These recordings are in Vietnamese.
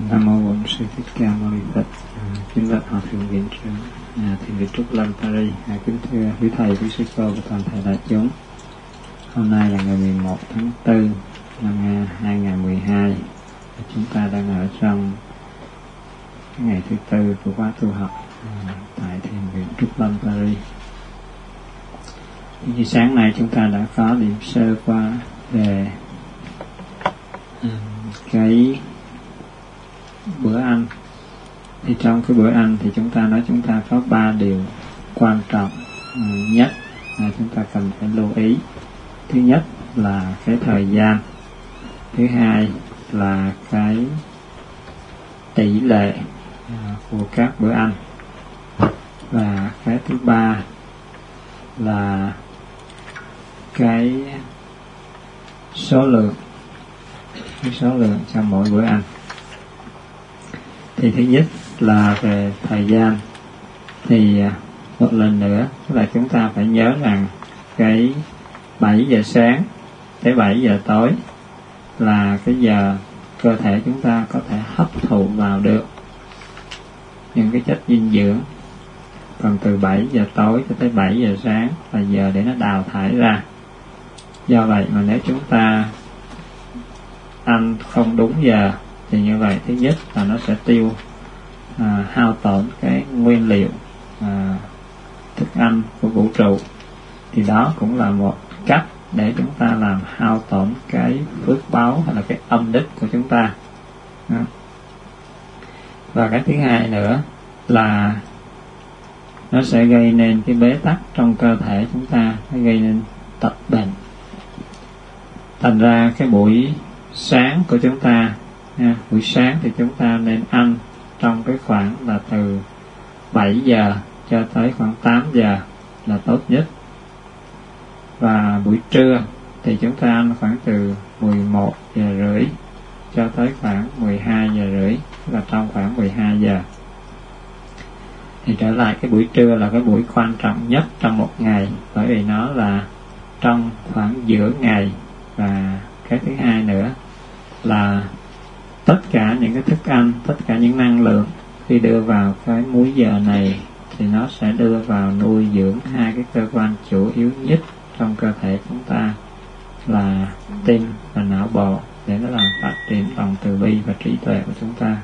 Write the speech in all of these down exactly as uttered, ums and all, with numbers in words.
Nam mô Bổn Sư Thích Ca Mâu Ni Phật. Kính bạch Hòa thượng viện trưởng à, Thiền viện Trúc Lâm Paris. À, kính thưa quý thầy, quý sư cô và toàn thể đại chúng. Hôm nay là ngày mười một tháng tư năm hai nghìn không trăm mười hai. Chúng ta đang ở trong ngày thứ tư của khóa tu học à, tại Thiền viện Trúc Lâm Paris. Thì sáng nay chúng ta đã có điểm sơ qua về um, cái bữa ăn. Thì trong cái bữa ăn thì chúng ta nói chúng ta có ba điều quan trọng uh, nhất là chúng ta cần phải lưu ý. Thứ nhất là cái thời gian, thứ hai là cái tỷ lệ uh, của các bữa ăn, và cái thứ ba là cái số lượng cái số lượng trong mỗi bữa ăn. Thì thứ nhất là về thời gian, thì một lần nữa là chúng ta phải nhớ rằng cái bảy giờ sáng tới bảy giờ tối là cái giờ cơ thể chúng ta có thể hấp thụ vào được những cái chất dinh dưỡng. Còn từ bảy giờ tối cho tới bảy giờ sáng là giờ để nó đào thải ra. Do vậy mà nếu chúng ta ăn không đúng giờ thì như vậy thứ nhất là nó sẽ tiêu à, hao tổn cái nguyên liệu à, thức ăn của vũ trụ. Thì đó cũng là một cách để chúng ta làm hao tổn cái phước báu hay là cái âm đức của chúng ta. Đó. Và cái thứ hai nữa là nó sẽ gây nên cái bế tắc trong cơ thể chúng ta, nó gây nên tật bệnh. Thành ra cái buổi sáng của chúng ta, nha, buổi sáng thì chúng ta nên ăn trong cái khoảng là từ bảy giờ cho tới khoảng tám giờ là tốt nhất. Và buổi trưa thì chúng ta ăn khoảng từ mười một giờ rưỡi cho tới khoảng mười hai giờ rưỡi, là trong khoảng mười hai giờ. Thì trở lại cái buổi trưa là cái buổi quan trọng nhất trong một ngày, bởi vì nó là trong khoảng giữa ngày. Và cái thứ hai nữa là tất cả những cái thức ăn, tất cả những năng lượng khi đưa vào cái múi giờ này thì nó sẽ đưa vào nuôi dưỡng hai cái cơ quan chủ yếu nhất trong cơ thể chúng ta là tim và não bộ, để nó làm phát triển lòng từ bi và trí tuệ của chúng ta.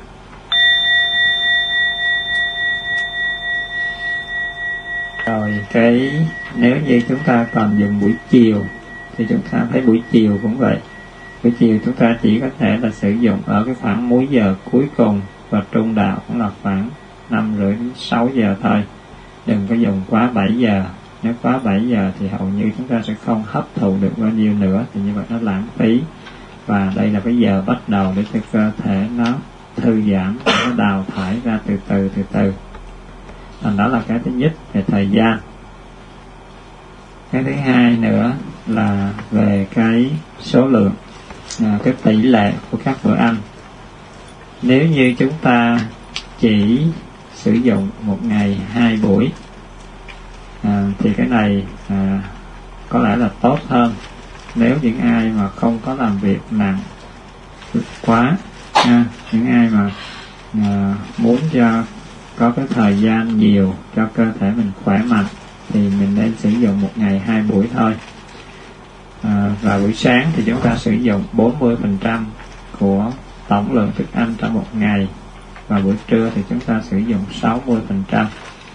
Rồi cái nếu như chúng ta còn dùng buổi chiều thì chúng ta thấy buổi chiều cũng vậy. Buổi chiều chúng ta chỉ có thể là sử dụng ở cái khoảng múi giờ cuối cùng, và trung đạo cũng là khoảng năm rưỡi đến sáu giờ thôi. Đừng có dùng quá bảy giờ. Nếu quá bảy giờ thì hầu như chúng ta sẽ không hấp thụ được bao nhiêu nữa, thì như vậy nó lãng phí. Và đây là cái giờ bắt đầu để cho cơ thể nó thư giãn, nó đào thải ra từ từ từ từ. Thành đó là cái thứ nhất về thời gian. Cái thứ hai nữa là về cái số lượng, à, cái tỷ lệ của các bữa ăn. Nếu như chúng ta chỉ sử dụng một ngày hai buổi à, thì cái này à, có lẽ là tốt hơn. Nếu những ai mà không có làm việc nặng quá, à, những ai mà à, muốn cho có cái thời gian nhiều cho cơ thể mình khỏe mạnh thì mình nên sử dụng một ngày hai buổi thôi. À, và buổi sáng thì chúng ta sử dụng bốn mươi phần trăm của tổng lượng thức ăn trong một ngày, và buổi trưa thì chúng ta sử dụng sáu mươi phần trăm.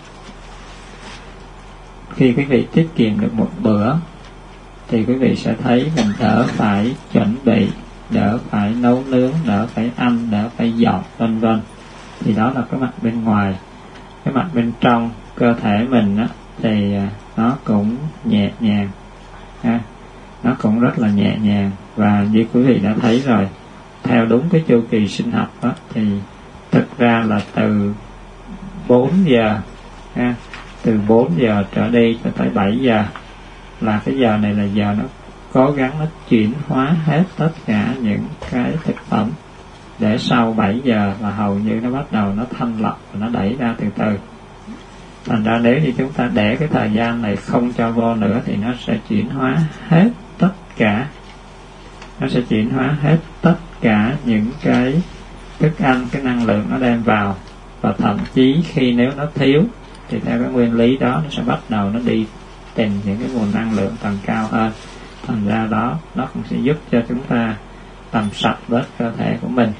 Khi quý vị tiết kiệm được một bữa thì quý vị sẽ thấy mình đỡ phải chuẩn bị, đỡ phải nấu nướng, đỡ phải ăn, đỡ phải dọn, vân vân. Thì đó là cái mặt bên ngoài. Cái mặt bên trong cơ thể mình á, thì nó cũng nhẹ nhàng, ha. Nó cũng rất là nhẹ nhàng. Và như quý vị đã thấy rồi, theo đúng cái chu kỳ sinh học á, thì thực ra là từ bốn giờ, ha, từ bốn giờ trở đi cho tới bảy giờ là cái giờ này là giờ nó cố gắng nó chuyển hóa hết tất cả những cái thực phẩm, để sau bảy giờ là hầu như nó bắt đầu nó thanh lọc và nó đẩy ra từ từ. Thành ra nếu như chúng ta để cái thời gian này không cho vô nữa thì nó sẽ chuyển hóa hết tất cả nó sẽ chuyển hóa hết tất cả những cái thức ăn, cái năng lượng nó đem vào, và thậm chí khi nếu nó thiếu thì theo cái nguyên lý đó nó sẽ bắt đầu nó đi tìm những cái nguồn năng lượng tầng cao hơn. Thành ra đó nó cũng sẽ giúp cho chúng ta làm sạch bớt cơ thể của mình.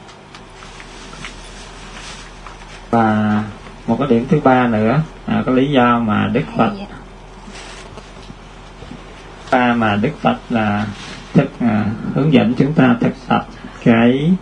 Và một cái điểm thứ ba nữa, à, có lý do mà Đức Phật ba mà Đức Phật là thức à, hướng dẫn chúng ta thực tập cái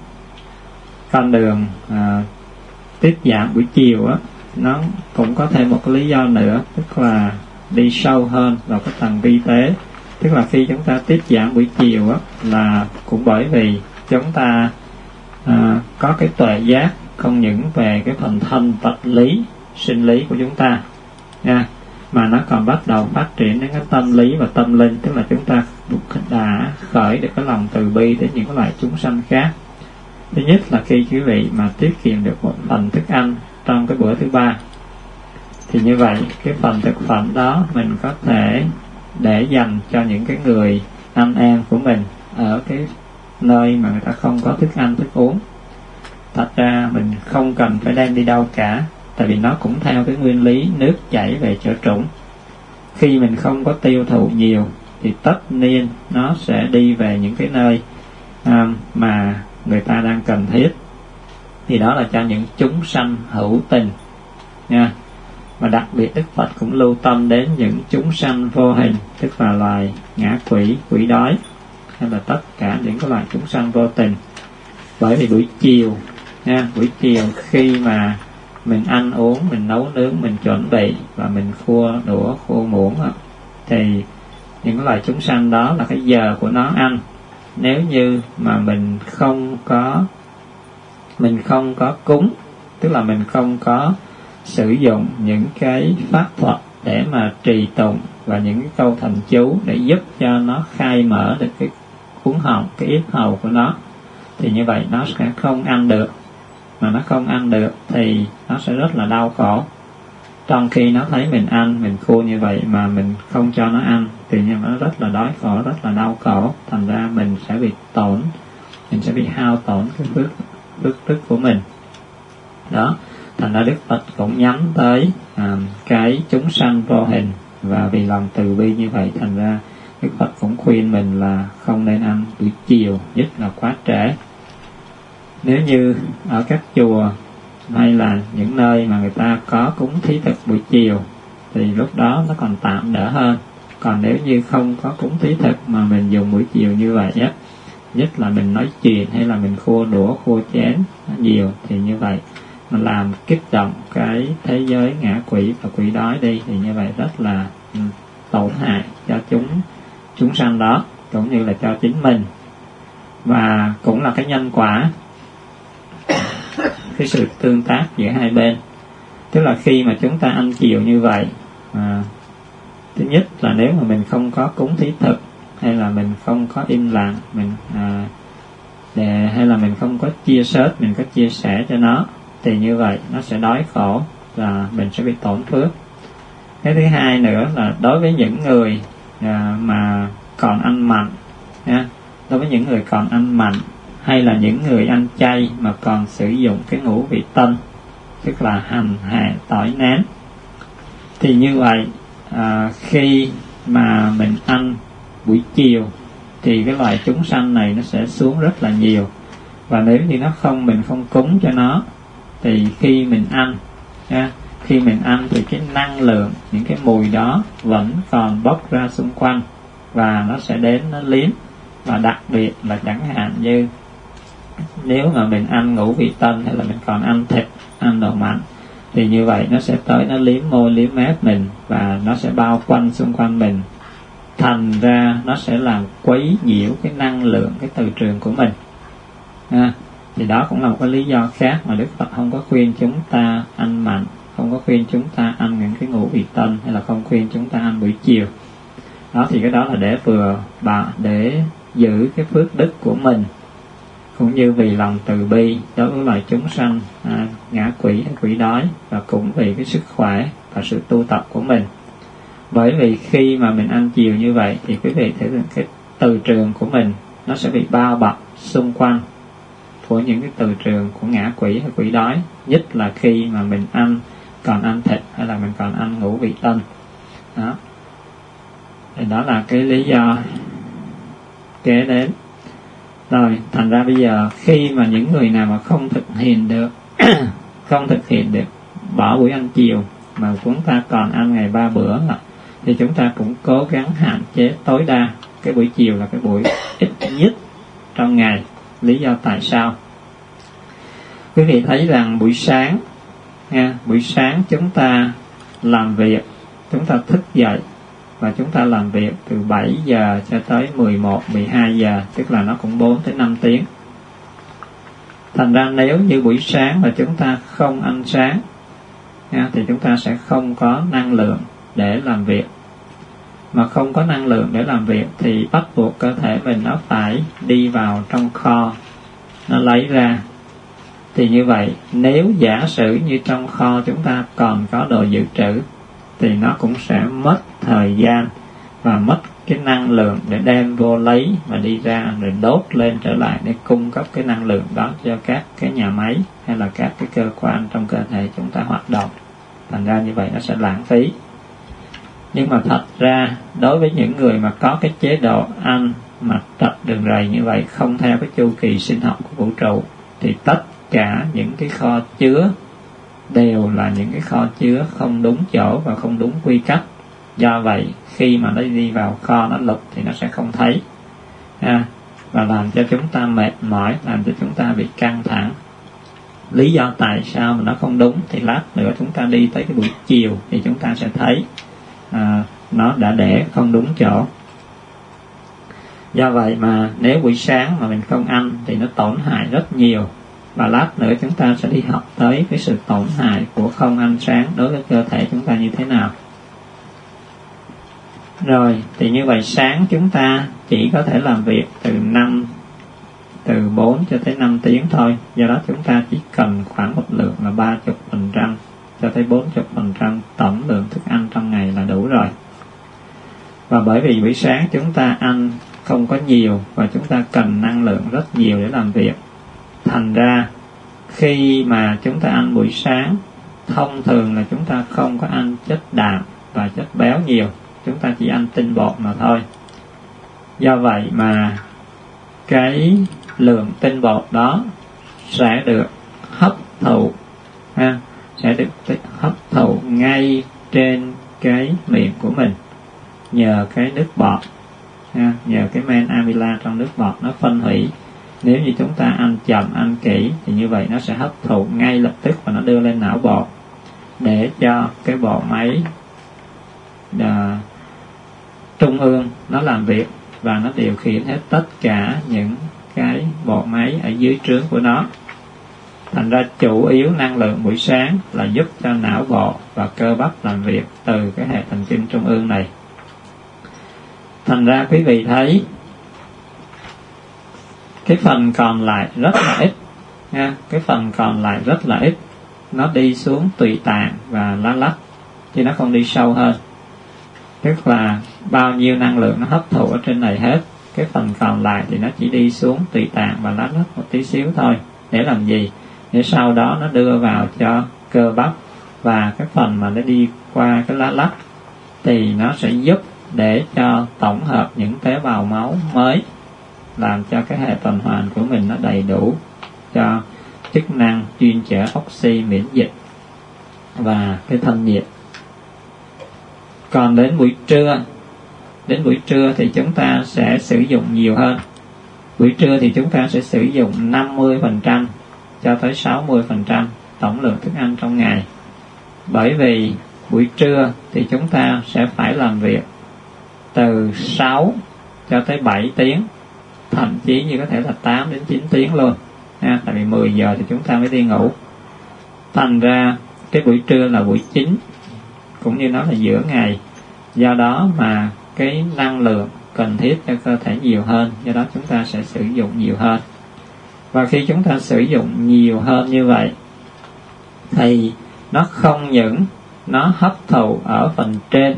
con đường à, tiết giảm buổi chiều á, nó cũng có thêm một cái lý do nữa, tức là đi sâu hơn vào cái tầng vi tế. Tức là khi chúng ta tiết giảm buổi chiều á, là cũng bởi vì chúng ta à, có cái tuệ giác không những về cái phần thân vật lý, sinh lý của chúng ta nha, mà nó còn bắt đầu phát triển đến cái tâm lý và tâm linh. Tức là chúng ta đã khởi được cái lòng từ bi đến những cái loại chúng sanh khác. Thứ nhất là khi quý vị mà tiết kiệm được một phần thức ăn trong cái bữa thứ ba, thì như vậy cái phần thực phẩm đó mình có thể để dành cho những cái người anh em của mình ở cái nơi mà người ta không có thức ăn thức uống. Thật ra mình không cần phải đem đi đâu cả, tại vì nó cũng theo cái nguyên lý nước chảy về chỗ trũng. Khi mình không có tiêu thụ nhiều thì tất nhiên nó sẽ đi về những cái nơi à, mà người ta đang cần thiết. Thì đó là cho những chúng sanh hữu tình nha. Và đặc biệt Đức Phật cũng lưu tâm đến những chúng sanh vô hình, tức là loài ngã quỷ, quỷ đói, hay là tất cả những cái loài chúng sanh vô tình. Bởi vì buổi chiều nha, buổi chiều khi mà mình ăn uống, mình nấu nướng, mình chuẩn bị và mình khua đũa, khua muỗng, thì những cái loài chúng sanh đó là cái giờ của nó ăn. Nếu như mà mình không có mình không có cúng, tức là mình không có sử dụng những cái pháp thuật để mà trì tụng và những cái câu thần chú để giúp cho nó khai mở được cái cuống họng, cái yết hầu của nó, thì như vậy nó sẽ không ăn được. Mà nó không ăn được thì nó sẽ rất là đau khổ. Trong khi nó thấy mình ăn, mình khua như vậy mà mình không cho nó ăn, thì như nó rất là đói khổ, rất là đau khổ. Thành ra mình sẽ bị tổn, mình sẽ bị hao tổn cái phước phước đức của mình. Đó, thành ra Đức Phật cũng nhắm tới à, cái chúng sanh vô hình, và vì lòng từ bi như vậy, thành ra Đức Phật cũng khuyên mình là không nên ăn buổi chiều, nhất là quá trễ. Nếu như ở các chùa hay là những nơi mà người ta có cúng thí thực buổi chiều thì lúc đó nó còn tạm đỡ hơn. Còn nếu như không có cúng thí thực mà mình dùng buổi chiều như vậy á, nhất là mình nói chuyện hay là mình khua đũa, khua chén nhiều, thì như vậy mình làm kích động cái thế giới ngã quỷ và quỷ đói đi, thì như vậy rất là um, tổn hại cho chúng chúng sanh đó, cũng như là cho chính mình. Và cũng là cái nhân quả, cái sự tương tác giữa hai bên. Tức là khi mà chúng ta ăn chiều như vậy, à, thứ nhất là nếu mà mình không có cúng thí thực, hay là mình không có im lặng, mình à, để, hay là mình không có chia sớt, mình có chia sẻ cho nó, thì như vậy nó sẽ đói khổ và mình sẽ bị tổn phước. Cái thứ hai nữa là đối với những người à, mà còn ăn mặn nha, đối với những người còn ăn mặn, hay là những người ăn chay mà còn sử dụng cái ngũ vị tân, tức là hành, hạ, tỏi, nén, thì như vậy à, khi mà mình ăn buổi chiều thì cái loài chúng sanh này nó sẽ xuống rất là nhiều. Và nếu như nó không, mình không cúng cho nó, thì khi mình ăn nha, khi mình ăn thì cái năng lượng, những cái mùi đó vẫn còn bốc ra xung quanh, và nó sẽ đến, nó liếm. Và đặc biệt là chẳng hạn như nếu mà mình ăn ngũ vị tân, hay là mình còn ăn thịt, ăn đồ mặn, thì như vậy nó sẽ tới, nó liếm môi, liếm mép mình, và nó sẽ bao quanh xung quanh mình. Thành ra nó sẽ làm quấy nhiễu cái năng lượng, cái từ trường của mình à, thì đó cũng là một cái lý do khác mà Đức Phật không có khuyên chúng ta ăn mặn, không có khuyên chúng ta ăn những cái ngũ vị tân, hay là không khuyên chúng ta ăn buổi chiều. Đó, thì cái đó là để vừa bảo, để giữ cái phước đức của mình, cũng như vì lòng từ bi đối với loài chúng sanh à, ngã quỷ hay quỷ đói, và cũng vì cái sức khỏe và sự tu tập của mình. Bởi vì khi mà mình ăn chiều như vậy thì quý vị thấy rằng cái từ trường của mình nó sẽ bị bao bọc xung quanh của những cái từ trường của ngã quỷ hay quỷ đói, nhất là khi mà mình ăn còn ăn thịt hay là mình còn ăn ngũ vị tinh. Đó. Thì đó là cái lý do kế đến. Rồi, thành ra bây giờ khi mà những người nào mà không thực hiện được không thực hiện được bỏ buổi ăn chiều mà chúng ta còn ăn ngày ba bữa thì chúng ta cũng cố gắng hạn chế tối đa cái buổi chiều là cái buổi ít nhất trong ngày. Lý do tại sao? Quý vị thấy rằng buổi sáng nha, buổi sáng chúng ta làm việc, chúng ta thức dậy và chúng ta làm việc từ bảy giờ cho tới mười một, mười hai giờ, tức là nó cũng bốn tới năm tiếng. Thành ra nếu như buổi sáng mà chúng ta không ăn sáng nha, thì chúng ta sẽ không có năng lượng để làm việc. Mà không có năng lượng để làm việc thì bắt buộc cơ thể mình nó phải đi vào trong kho, nó lấy ra. Thì như vậy, nếu giả sử như trong kho chúng ta còn có đồ dự trữ thì nó cũng sẽ mất thời gian và mất cái năng lượng để đem vô lấy và đi ra rồi đốt lên trở lại để cung cấp cái năng lượng đó cho các cái nhà máy hay là các cái cơ quan trong cơ thể chúng ta hoạt động. Thành ra như vậy nó sẽ lãng phí. Nhưng mà thật ra đối với những người mà có cái chế độ ăn mà trật đường rầy như vậy, không theo cái chu kỳ sinh học của vũ trụ, thì tất cả những cái kho chứa đều là những cái kho chứa không đúng chỗ và không đúng quy cách. Do vậy khi mà nó đi vào kho nó lục thì nó sẽ không thấy à, và làm cho chúng ta mệt mỏi, làm cho chúng ta bị căng thẳng. Lý do tại sao mà nó không đúng thì lát nữa chúng ta đi tới cái buổi chiều thì chúng ta sẽ thấy à, nó đã để không đúng chỗ. Do vậy mà nếu buổi sáng mà mình không ăn thì nó tổn hại rất nhiều. Và lát nữa chúng ta sẽ đi học tới cái sự tổn hại của không ăn sáng đối với cơ thể chúng ta như thế nào. Rồi, thì như vậy sáng chúng ta chỉ có thể làm việc từ năm, từ bốn cho tới năm tiếng thôi. Do đó chúng ta chỉ cần khoảng một lượng là ba mươi phần trăm cho tới bốn mươi phần trăm tổng lượng thức ăn trong ngày là đủ rồi. Và bởi vì buổi sáng chúng ta ăn không có nhiều và chúng ta cần năng lượng rất nhiều để làm việc. Thành ra khi mà chúng ta ăn buổi sáng, thông thường là chúng ta không có ăn chất đạm và chất béo nhiều, chúng ta chỉ ăn tinh bột mà thôi. Do vậy mà cái lượng tinh bột đó sẽ được hấp thụ ha, sẽ được hấp thụ ngay trên cái miệng của mình nhờ cái nước bọt ha, nhờ cái men amyla trong nước bọt nó phân hủy. Nếu như chúng ta ăn chậm, ăn kỹ thì như vậy nó sẽ hấp thụ ngay lập tức và nó đưa lên não bộ để cho cái bộ máy à, trung ương nó làm việc và nó điều khiển hết tất cả những cái bộ máy ở dưới trướng của nó. Thành ra chủ yếu năng lượng buổi sáng là giúp cho não bộ và cơ bắp làm việc từ cái hệ thần kinh trung ương này. Thành ra quý vị thấy cái phần còn lại rất là ít nha, cái phần còn lại rất là ít, nó đi xuống tùy tạng và lá lách chứ nó không đi sâu hơn. Tức là bao nhiêu năng lượng nó hấp thụ ở trên này hết, cái phần còn lại thì nó chỉ đi xuống tùy tạng và lá lách một tí xíu thôi. Để làm gì? Để sau đó nó đưa vào cho cơ bắp, và cái phần mà nó đi qua cái lá lách thì nó sẽ giúp để cho tổng hợp những tế bào máu mới, làm cho cái hệ tuần hoàn của mình nó đầy đủ cho chức năng chuyên chở oxy, miễn dịch và cái thân nhiệt. Còn đến buổi trưa, đến buổi trưa thì chúng ta sẽ sử dụng nhiều hơn. Buổi trưa thì chúng ta sẽ sử dụng năm mươi phần trăm cho tới sáu mươi phần trăm tổng lượng thức ăn trong ngày. Bởi vì buổi trưa thì chúng ta sẽ phải làm việc từ sáu cho tới bảy tiếng, thậm chí như có thể là tám đến chín tiếng luôn ha, tại vì mười giờ thì chúng ta mới đi ngủ. Thành ra cái buổi trưa là buổi chính, cũng như nó là giữa ngày. Do đó mà cái năng lượng cần thiết cho cơ thể nhiều hơn, do đó chúng ta sẽ sử dụng nhiều hơn. Và khi chúng ta sử dụng nhiều hơn như vậy thì nó không những nó hấp thụ ở phần trên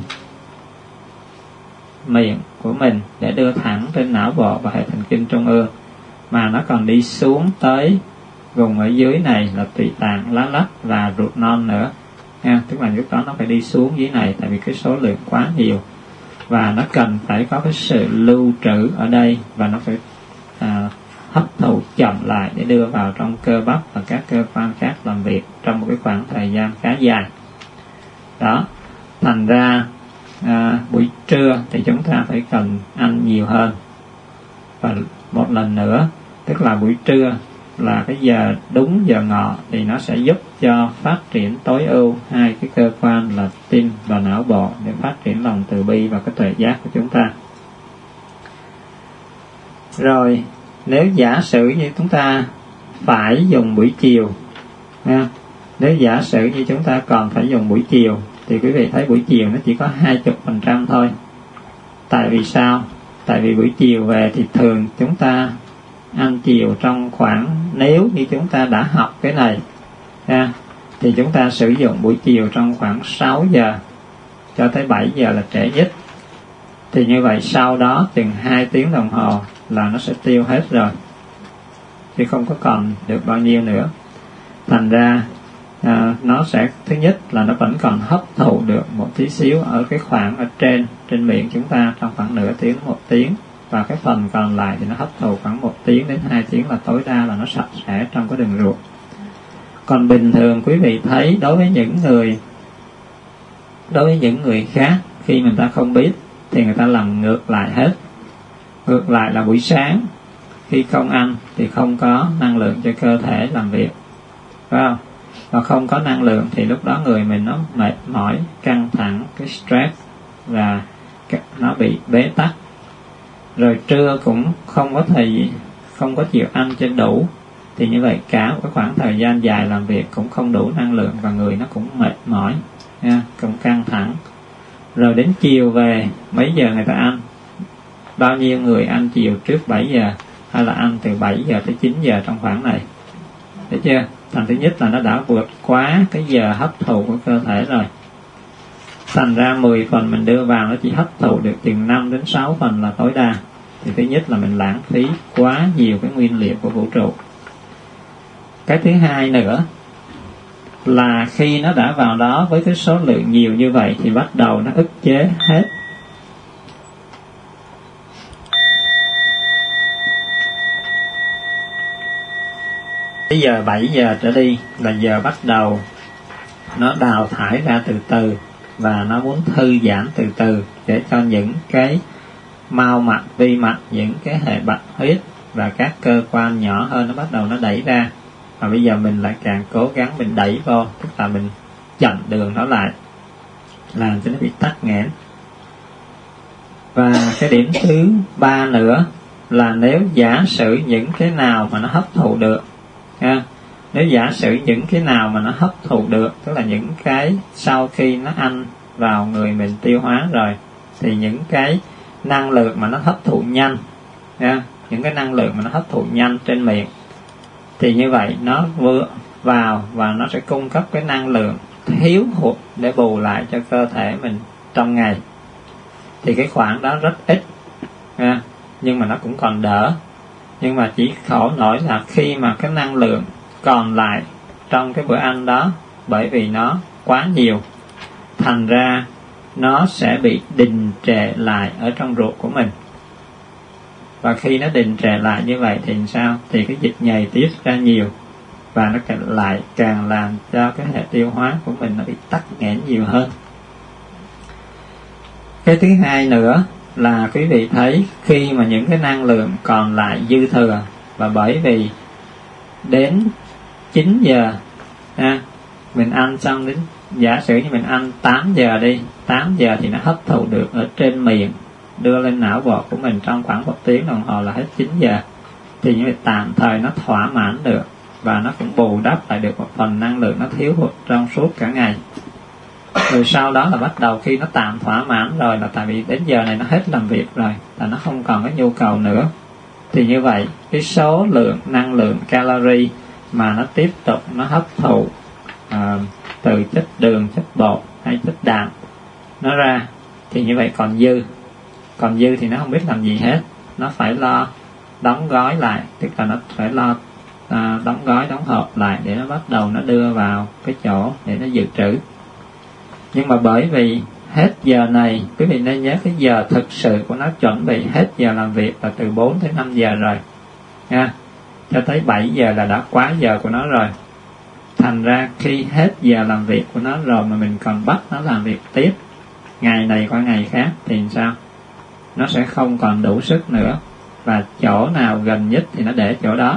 miệng của mình để đưa thẳng trên não bộ và hệ thần kinh trung ương, mà nó còn đi xuống tới vùng ở dưới này là tụy tạng, lá lách và ruột non nữa nha. Tức là lúc đó nó phải đi xuống dưới này, tại vì cái số lượng quá nhiều và nó cần phải có cái sự lưu trữ ở đây, và nó phải à, hấp thụ chậm lại để đưa vào trong cơ bắp và các cơ quan khác làm việc trong một cái khoảng thời gian khá dài. Đó, thành ra à, buổi trưa thì chúng ta phải cần ăn nhiều hơn. Và một lần nữa, tức là buổi trưa là cái giờ đúng giờ ngọ thì nó sẽ giúp cho phát triển tối ưu hai cái cơ quan là tim và não bộ, để phát triển lòng từ bi và cái tuệ giác của chúng ta. Rồi nếu giả sử như chúng ta phải dùng buổi chiều nha, nếu giả sử như chúng ta còn phải dùng buổi chiều thì quý vị thấy buổi chiều nó chỉ có hai mươi phần trăm thôi. Tại vì sao? Tại vì buổi chiều về thì thường chúng ta ăn chiều trong khoảng, nếu như chúng ta đã học cái này nha, thì chúng ta sử dụng buổi chiều trong khoảng sáu giờ cho tới bảy giờ là trễ nhất. Thì như vậy sau đó chừng hai tiếng đồng hồ là nó sẽ tiêu hết rồi, chứ không có còn được bao nhiêu nữa. Thành ra à, nó sẽ, thứ nhất là nó vẫn còn hấp thụ được một tí xíu ở cái khoảng ở trên trên miệng chúng ta trong khoảng nửa tiếng một tiếng, và cái phần còn lại thì nó hấp thụ khoảng một tiếng đến hai tiếng là tối đa, là nó sạch sẽ trong cái đường ruột. Còn bình thường quý vị thấy đối với những người đối với những người khác, khi người ta không biết thì người ta làm ngược lại hết. Ngược lại là buổi sáng khi không ăn thì không có năng lượng cho cơ thể làm việc, phải không? Và không có năng lượng thì lúc đó người mình nó mệt mỏi, căng thẳng, cái stress, và nó bị bế tắc. Rồi trưa cũng không có thời không có chịu ăn cho đủ, thì như vậy cả một cái khoảng thời gian dài làm việc cũng không đủ năng lượng, và người nó cũng mệt mỏi nha, cũng căng thẳng. Rồi đến chiều về, mấy giờ người ta ăn? Bao nhiêu người ăn chiều trước bảy giờ, hay là ăn từ bảy giờ tới chín giờ trong khoảng này? Thấy chưa? Thành thứ nhất là nó đã vượt quá cái giờ hấp thụ của cơ thể rồi. Thành ra mười phần mình đưa vào nó chỉ hấp thụ được từ năm đến sáu phần là tối đa. Thì thứ nhất là mình lãng phí quá nhiều cái nguyên liệu của vũ trụ. Cái thứ hai nữa là khi nó đã vào đó với cái số lượng nhiều như vậy thì bắt đầu nó ức chế hết. Bây giờ bảy giờ trở đi là giờ bắt đầu nó đào thải ra từ từ, và nó muốn thư giãn từ từ để cho những cái mao mạch, vi mạch, những cái hệ bạch huyết và các cơ quan nhỏ hơn nó bắt đầu nó đẩy ra. Và bây giờ mình lại càng cố gắng mình đẩy vô, tức là mình chặn đường nó lại, làm cho nó bị tắc nghẽn. Và cái điểm thứ ba nữa là nếu giả sử những cái nào mà nó hấp thụ được ha, nếu giả sử những cái nào mà nó hấp thụ được, tức là những cái sau khi nó ăn vào người mình tiêu hóa rồi, thì những cái năng lượng mà nó hấp thụ nhanh ha, những cái năng lượng mà nó hấp thụ nhanh trên miệng, thì như vậy nó vừa vào và nó sẽ cung cấp cái năng lượng thiếu hụt để bù lại cho cơ thể mình trong ngày. Thì cái khoảng đó rất ít ha, nhưng mà nó cũng còn đỡ. Nhưng mà chỉ khổ nổi là khi mà cái năng lượng còn lại trong cái bữa ăn đó, bởi vì nó quá nhiều, thành ra nó sẽ bị đình trệ lại ở trong ruột của mình. Và khi nó đình trệ lại như vậy thì sao? Thì cái dịch nhầy tiết ra nhiều, và nó lại càng làm cho cái hệ tiêu hóa của mình nó bị tắc nghẽn nhiều hơn. Cái thứ hai nữa là quý vị thấy khi mà những cái năng lượng còn lại dư thừa, và bởi vì đến chín giờ ha, mình ăn xong, đến giả sử như mình ăn tám giờ đi, tám giờ thì nó hấp thụ được ở trên miệng, đưa lên não bộ của mình trong khoảng một tiếng đồng hồ là hết chín giờ. Thì như vậy tạm thời nó thỏa mãn được, và nó cũng bù đắp lại được một phần năng lượng nó thiếu hụt trong suốt cả ngày. Rồi sau đó là bắt đầu khi nó tạm thỏa mãn rồi, là tại vì đến giờ này nó hết làm việc rồi, là nó không còn cái nhu cầu nữa. Thì như vậy cái số lượng năng lượng calorie mà nó tiếp tục nó hấp thụ à, từ chất đường, chất bột hay chất đạm nó ra, thì như vậy còn dư. Còn dư thì nó không biết làm gì hết, nó phải lo đóng gói lại, tức là nó phải lo à, đóng gói đóng hộp lại để nó bắt đầu nó đưa vào cái chỗ để nó dự trữ. Nhưng mà bởi vì hết giờ này, quý vị nên nhớ cái giờ thực sự của nó chuẩn bị hết giờ làm việc là từ bốn tới năm giờ rồi nha, cho tới bảy giờ là đã quá giờ của nó rồi. Thành ra khi hết giờ làm việc của nó rồi mà mình còn bắt nó làm việc tiếp ngày này qua ngày khác thì sao? Nó sẽ không còn đủ sức nữa, và chỗ nào gần nhất thì nó để chỗ đó.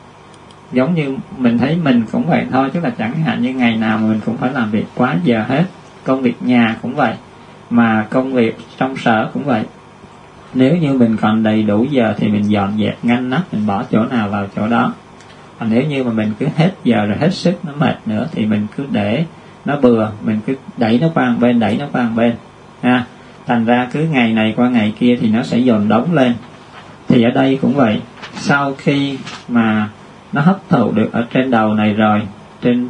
Giống như mình thấy mình cũng vậy thôi, chứ là chẳng hạn như ngày nào mà mình cũng phải làm việc quá giờ hết. Công việc nhà cũng vậy, mà công việc trong sở cũng vậy. Nếu như mình còn đầy đủ giờ thì mình dọn dẹp ngăn nắp, mình bỏ chỗ nào vào chỗ đó. Còn nếu như mà mình cứ hết giờ rồi hết sức, nó mệt nữa thì mình cứ để nó bừa, mình cứ đẩy nó qua một bên, đẩy nó qua một bên ha. Thành ra cứ ngày này qua ngày kia thì nó sẽ dồn đống lên. Thì ở đây cũng vậy, sau khi mà nó hấp thụ được ở trên đầu này rồi, trên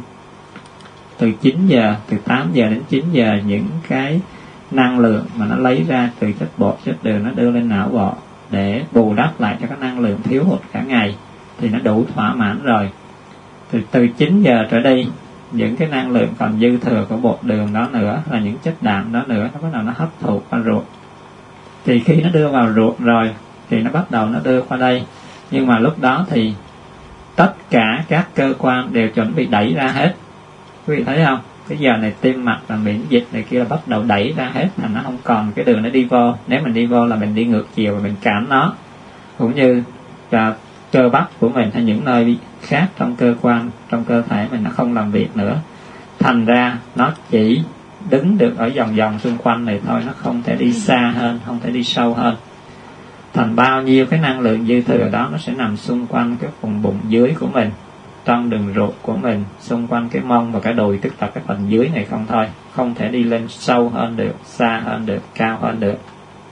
từ chín giờ, từ tám giờ đến chín giờ, những cái năng lượng mà nó lấy ra từ chất bột, chất đường nó đưa lên não bộ để bù đắp lại cho cái năng lượng thiếu hụt cả ngày, thì nó đủ thỏa mãn rồi. Từ, từ chín giờ trở đi, những cái năng lượng còn dư thừa của bột đường đó nữa, là những chất đạm đó nữa, nó bắt đầu nó hấp thụ qua ruột. Thì khi nó đưa vào ruột rồi thì nó bắt đầu nó đưa qua đây. Nhưng mà lúc đó thì tất cả các cơ quan đều chuẩn bị đẩy ra hết. Quý vị thấy không? Cái giờ này tim mạch và miễn dịch này kia là bắt đầu đẩy ra hết, thành nó không còn cái đường nó đi vô. Nếu mình đi vô là mình đi ngược chiều và mình cản nó. Cũng như là cơ bắp của mình hay những nơi khác trong cơ quan, trong cơ thể mình nó không làm việc nữa. Thành ra nó chỉ đứng được ở vòng vòng xung quanh này thôi, nó không thể đi xa hơn, không thể đi sâu hơn. Thành bao nhiêu cái năng lượng dư thừa đó nó sẽ nằm xung quanh cái vùng bụng dưới của mình, trong đường ruột của mình, xung quanh cái mông và cái đùi, tức là cái phần dưới này không thôi, không thể đi lên sâu hơn được, xa hơn được, cao hơn được.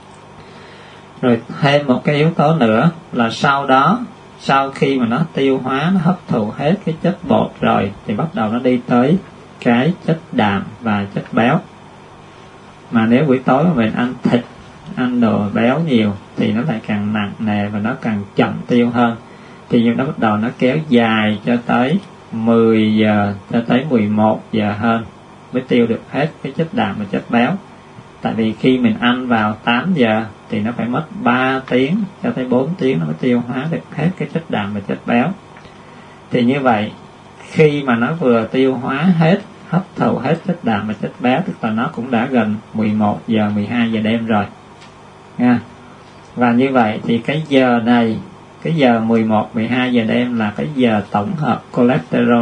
Rồi thêm một cái yếu tố nữa là sau đó, sau khi mà nó tiêu hóa, nó hấp thụ hết cái chất bột rồi thì bắt đầu nó đi tới cái chất đạm và chất béo. Mà nếu buổi tối mà mình ăn thịt, ăn đồ béo nhiều thì nó lại càng nặng nề và nó càng chậm tiêu hơn. Thì như nó bắt đầu nó kéo dài cho tới mười giờ, cho tới mười một giờ hơn mới tiêu được hết cái chất đạm và chất béo. Tại vì khi mình ăn vào tám giờ thì nó phải mất ba tiếng cho tới bốn tiếng nó mới tiêu hóa được hết cái chất đạm và chất béo. Thì như vậy, khi mà nó vừa tiêu hóa hết, hấp thụ hết chất đạm và chất béo, tức là nó cũng đã gần mười một giờ, mười hai giờ đêm rồi nha. Và như vậy thì cái giờ này, cái giờ mười một, mười hai giờ đêm là cái giờ tổng hợp cholesterol.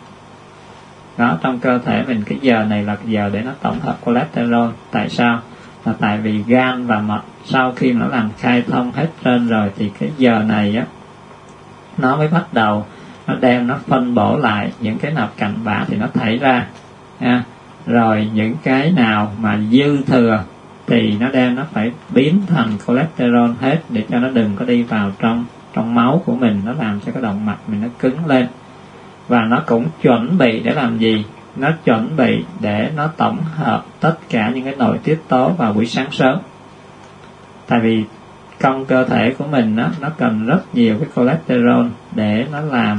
Đó, trong cơ thể mình cái giờ này là cái giờ để nó tổng hợp cholesterol. Tại sao? Là tại vì gan và mật sau khi nó làm khai thông hết trên rồi thì cái giờ này á, nó mới bắt đầu nó đem nó phân bổ lại những cái nào cặn bã thì nó thải ra ha. Rồi những cái nào mà dư thừa thì nó đem nó phải biến thành cholesterol hết, để cho nó đừng có đi vào trong trong máu của mình, nó làm cho cái động mạch mình nó cứng lên. Và nó cũng chuẩn bị để làm gì? Nó chuẩn bị để nó tổng hợp tất cả những cái nội tiết tố vào buổi sáng sớm. Tại vì trong cơ thể của mình đó, nó cần rất nhiều cái cholesterol để nó làm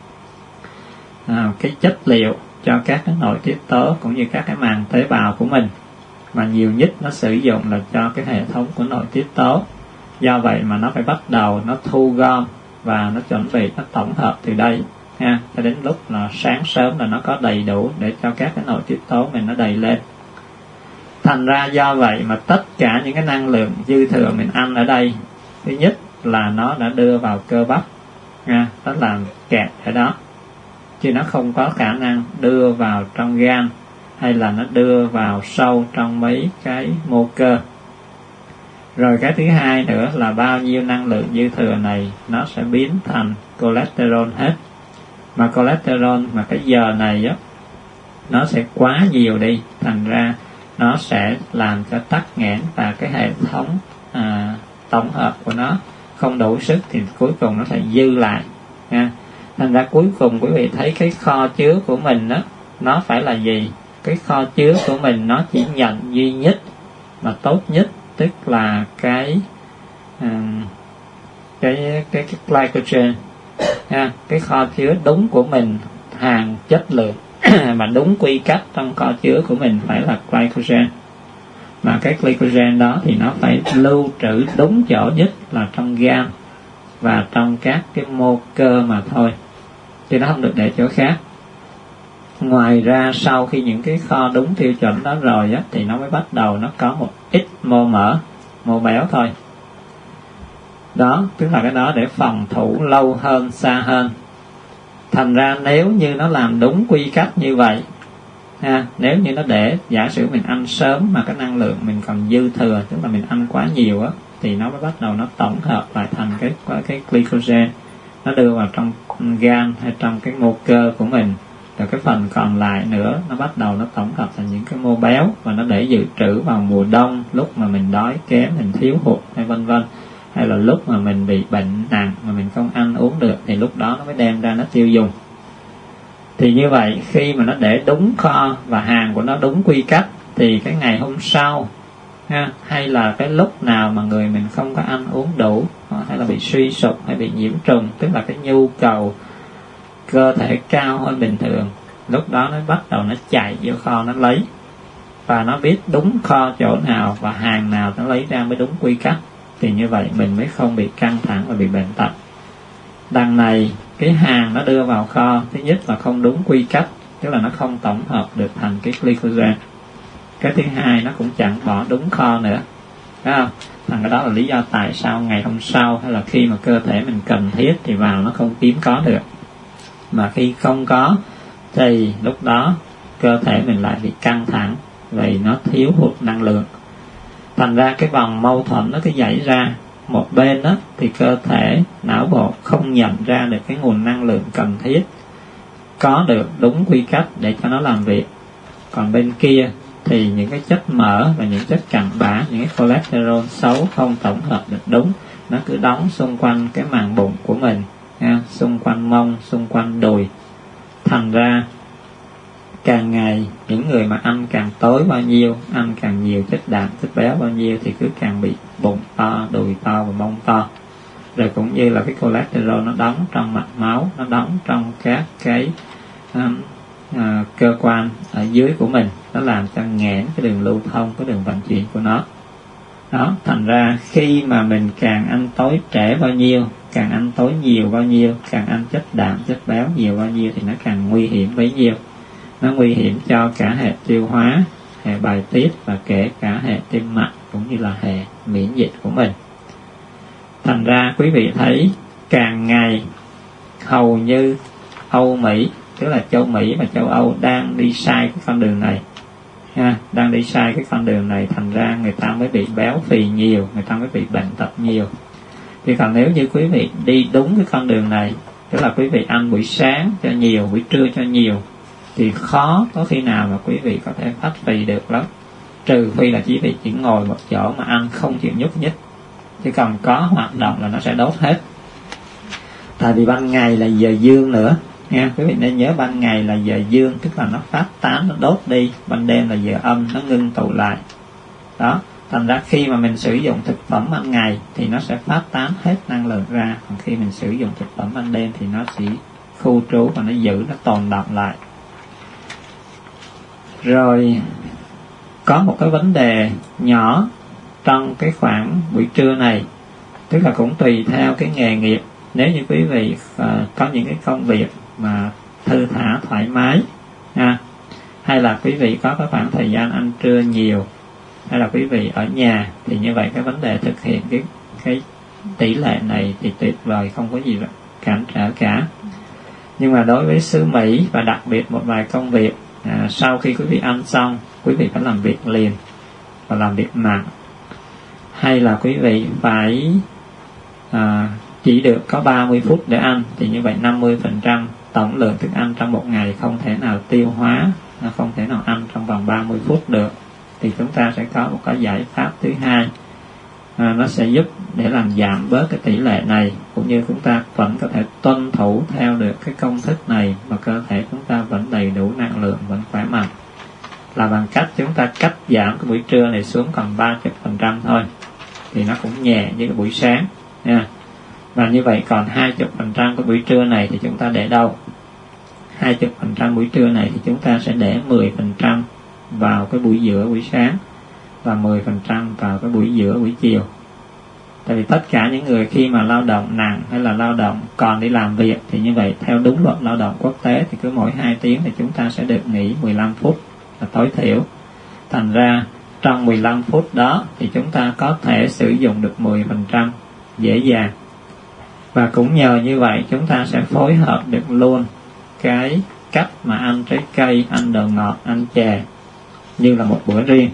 à, cái chất liệu cho các cái nội tiết tố cũng như các cái màng tế bào của mình. Mà nhiều nhất nó sử dụng là cho cái hệ thống của nội tiết tố. Do vậy mà nó phải bắt đầu nó thu gom và nó chuẩn bị nó tổng hợp từ đây ha, cho đến lúc là sáng sớm là nó có đầy đủ để cho các cái nội tiết tố mình nó đầy lên. Thành ra do vậy mà tất cả những cái năng lượng dư thừa mình ăn ở đây, thứ nhất là nó đã đưa vào cơ bắp ha, nó làm kẹt ở đó, chứ nó không có khả năng đưa vào trong gan hay là nó đưa vào sâu trong mấy cái mô cơ. Rồi cái thứ hai nữa là bao nhiêu năng lượng dư thừa này nó sẽ biến thành cholesterol hết. Mà cholesterol mà cái giờ này á, nó sẽ quá nhiều đi, thành ra nó sẽ làm cho tắc nghẽn và cái hệ thống à, tổng hợp của nó không đủ sức, thì cuối cùng nó sẽ dư lại nha. Thành ra cuối cùng quý vị thấy cái kho chứa của mình á, nó phải là gì? Cái kho chứa của mình nó chỉ nhận duy nhất mà tốt nhất, tức là cái um, cái cái, cái glycogen ha, cái kho chứa đúng của mình, hàng chất lượng mà đúng quy cách trong kho chứa của mình phải là glycogen. Mà cái glycogen đó thì nó phải lưu trữ đúng chỗ nhất là trong gan và trong các cái mô cơ mà thôi, chứ nó không được để chỗ khác. Ngoài ra sau khi những cái kho đúng tiêu chuẩn đó rồi á, thì nó mới bắt đầu nó có một ít mô mỡ, mô béo thôi. Đó, tức là cái đó để phòng thủ lâu hơn, xa hơn. Thành ra nếu như nó làm đúng quy cách như vậy ha, nếu như nó để giả sử mình ăn sớm mà cái năng lượng mình còn dư thừa, tức là mình ăn quá nhiều á, thì nó mới bắt đầu nó tổng hợp lại thành cái cái glycogen, nó đưa vào trong gan hay trong cái mô cơ của mình. Rồi cái phần còn lại nữa nó bắt đầu nó tổng hợp thành những cái mô béo, và nó để dự trữ vào mùa đông, lúc mà mình đói kém, mình thiếu hụt hay vân vân, hay là lúc mà mình bị bệnh nặng mà mình không ăn uống được, thì lúc đó nó mới đem ra nó tiêu dùng. Thì như vậy khi mà nó để đúng kho và hàng của nó đúng quy cách, thì cái ngày hôm sau ha, hay là cái lúc nào mà người mình không có ăn uống đủ, hay là bị suy sụp hay bị nhiễm trùng, tức là cái nhu cầu cơ thể cao hơn bình thường, lúc đó nó bắt đầu nó chạy vô kho nó lấy, và nó biết đúng kho chỗ nào và hàng nào nó lấy ra mới đúng quy cách. Thì như vậy mình mới không bị căng thẳng và bị bệnh tật. Đằng này cái hàng nó đưa vào kho, thứ nhất là không đúng quy cách, tức là nó không tổng hợp được thành cái glycogen. Cái thứ hai nó cũng chẳng bỏ đúng kho nữa, phải không? Thành cái đó là lý do tại sao ngày hôm sau hay là khi mà cơ thể mình cần thiết thì vào nó không kiếm có được, mà khi không có thì lúc đó cơ thể mình lại bị căng thẳng vì nó thiếu hụt năng lượng. Thành ra cái vòng mâu thuẫn nó cứ xảy ra. Một bên đó thì cơ thể, não bộ không nhận ra được cái nguồn năng lượng cần thiết có được đúng quy cách để cho nó làm việc. Còn bên kia thì những cái chất mỡ và những chất cặn bã, những cái cholesterol xấu không tổng hợp được đúng, nó cứ đóng xung quanh cái màng bụng của mình ha, xung quanh mông, xung quanh đùi. Thành ra càng ngày những người mà ăn càng tối bao nhiêu, ăn càng nhiều chất đạm, chất béo bao nhiêu thì cứ càng bị bụng to, đùi to và mông to. Rồi cũng như là cái cholesterol nó đóng trong mạch máu, nó đóng trong các cái um, uh, cơ quan ở dưới của mình, nó làm cho nghẽn cái đường lưu thông, cái đường vận chuyển của nó. Đó, thành ra khi mà mình càng ăn tối trễ bao nhiêu, càng ăn tối nhiều bao nhiêu, càng ăn chất đạm, chất béo nhiều bao nhiêu thì nó càng nguy hiểm bấy nhiêu. Nó nguy hiểm cho cả hệ tiêu hóa, hệ bài tiết và kể cả hệ tim mạch cũng như là hệ miễn dịch của mình. Thành ra quý vị thấy càng ngày hầu như Âu Mỹ, tức là châu Mỹ và châu Âu đang đi sai cái con đường này ha, đang đi sai cái con đường này, thành ra người ta mới bị béo phì nhiều, người ta mới bị bệnh tật nhiều. Thì còn nếu như quý vị đi đúng cái con đường này, tức là quý vị ăn buổi sáng cho nhiều, buổi trưa cho nhiều, thì khó có khi nào mà quý vị có thể phát phì được lắm, trừ phi là quý vị chỉ ngồi một chỗ mà ăn không chịu nhúc nhích, chứ còn có hoạt động là nó sẽ đốt hết. Tại vì ban ngày là giờ dương nữa nha, quý vị nên nhớ ban ngày là giờ dương, tức là nó phát tán, nó đốt đi, ban đêm là giờ âm, nó ngưng tụ lại. Đó, thành ra khi mà mình sử dụng thực phẩm ban ngày thì nó sẽ phát tán hết năng lượng ra, còn khi mình sử dụng thực phẩm ban đêm thì nó chỉ khu trú và nó giữ, nó tồn đọng lại. Rồi có một cái vấn đề nhỏ trong cái khoảng buổi trưa này, tức là cũng tùy theo cái nghề nghiệp. Nếu như quý vị uh, có những cái công việc mà thư thả thoải mái ha, hay là quý vị có cái khoảng thời gian ăn trưa nhiều, hay là quý vị ở nhà, thì như vậy cái vấn đề thực hiện cái cái tỷ lệ này thì tuyệt vời, không có gì cản trở cả. Nhưng mà đối với xứ Mỹ và đặc biệt một vài công việc, à, sau khi quý vị ăn xong, quý vị phải làm việc liền và làm việc nặng, hay là quý vị phải à, chỉ được có ba mươi phút để ăn, thì như vậy năm mươi phần trăm tổng lượng thức ăn trong một ngày không thể nào tiêu hóa, nó không thể nào ăn trong vòng ba mươi phút được. Thì chúng ta sẽ có một cái giải pháp thứ hai, à, nó sẽ giúp để làm giảm bớt cái tỷ lệ này, cũng như chúng ta vẫn có thể tuân thủ theo được cái công thức này mà cơ thể chúng ta vẫn đầy đủ năng lượng, vẫn khỏe mạnh, là bằng cách chúng ta cắt giảm cái buổi trưa này xuống còn ba mươi phần trăm thôi, thì nó cũng nhẹ như cái buổi sáng nha. Và như vậy còn hai mươi phần trăm của buổi trưa này thì chúng ta để đâu? hai mươi phần trăm buổi trưa này thì chúng ta sẽ để mười phần trăm vào cái buổi giữa buổi sáng và mười phần trăm vào cái buổi giữa buổi chiều. Tại vì tất cả những người khi mà lao động nặng hay là lao động còn đi làm việc thì như vậy theo đúng luật lao động quốc tế thì cứ mỗi hai tiếng thì chúng ta sẽ được nghỉ mười lăm phút là tối thiểu. Thành ra trong mười lăm phút đó thì chúng ta có thể sử dụng được mười phần trăm dễ dàng. Và cũng nhờ như vậy chúng ta sẽ phối hợp được luôn cái cách mà ăn trái cây, ăn đồ ngọt, ăn chè như là một bữa riêng.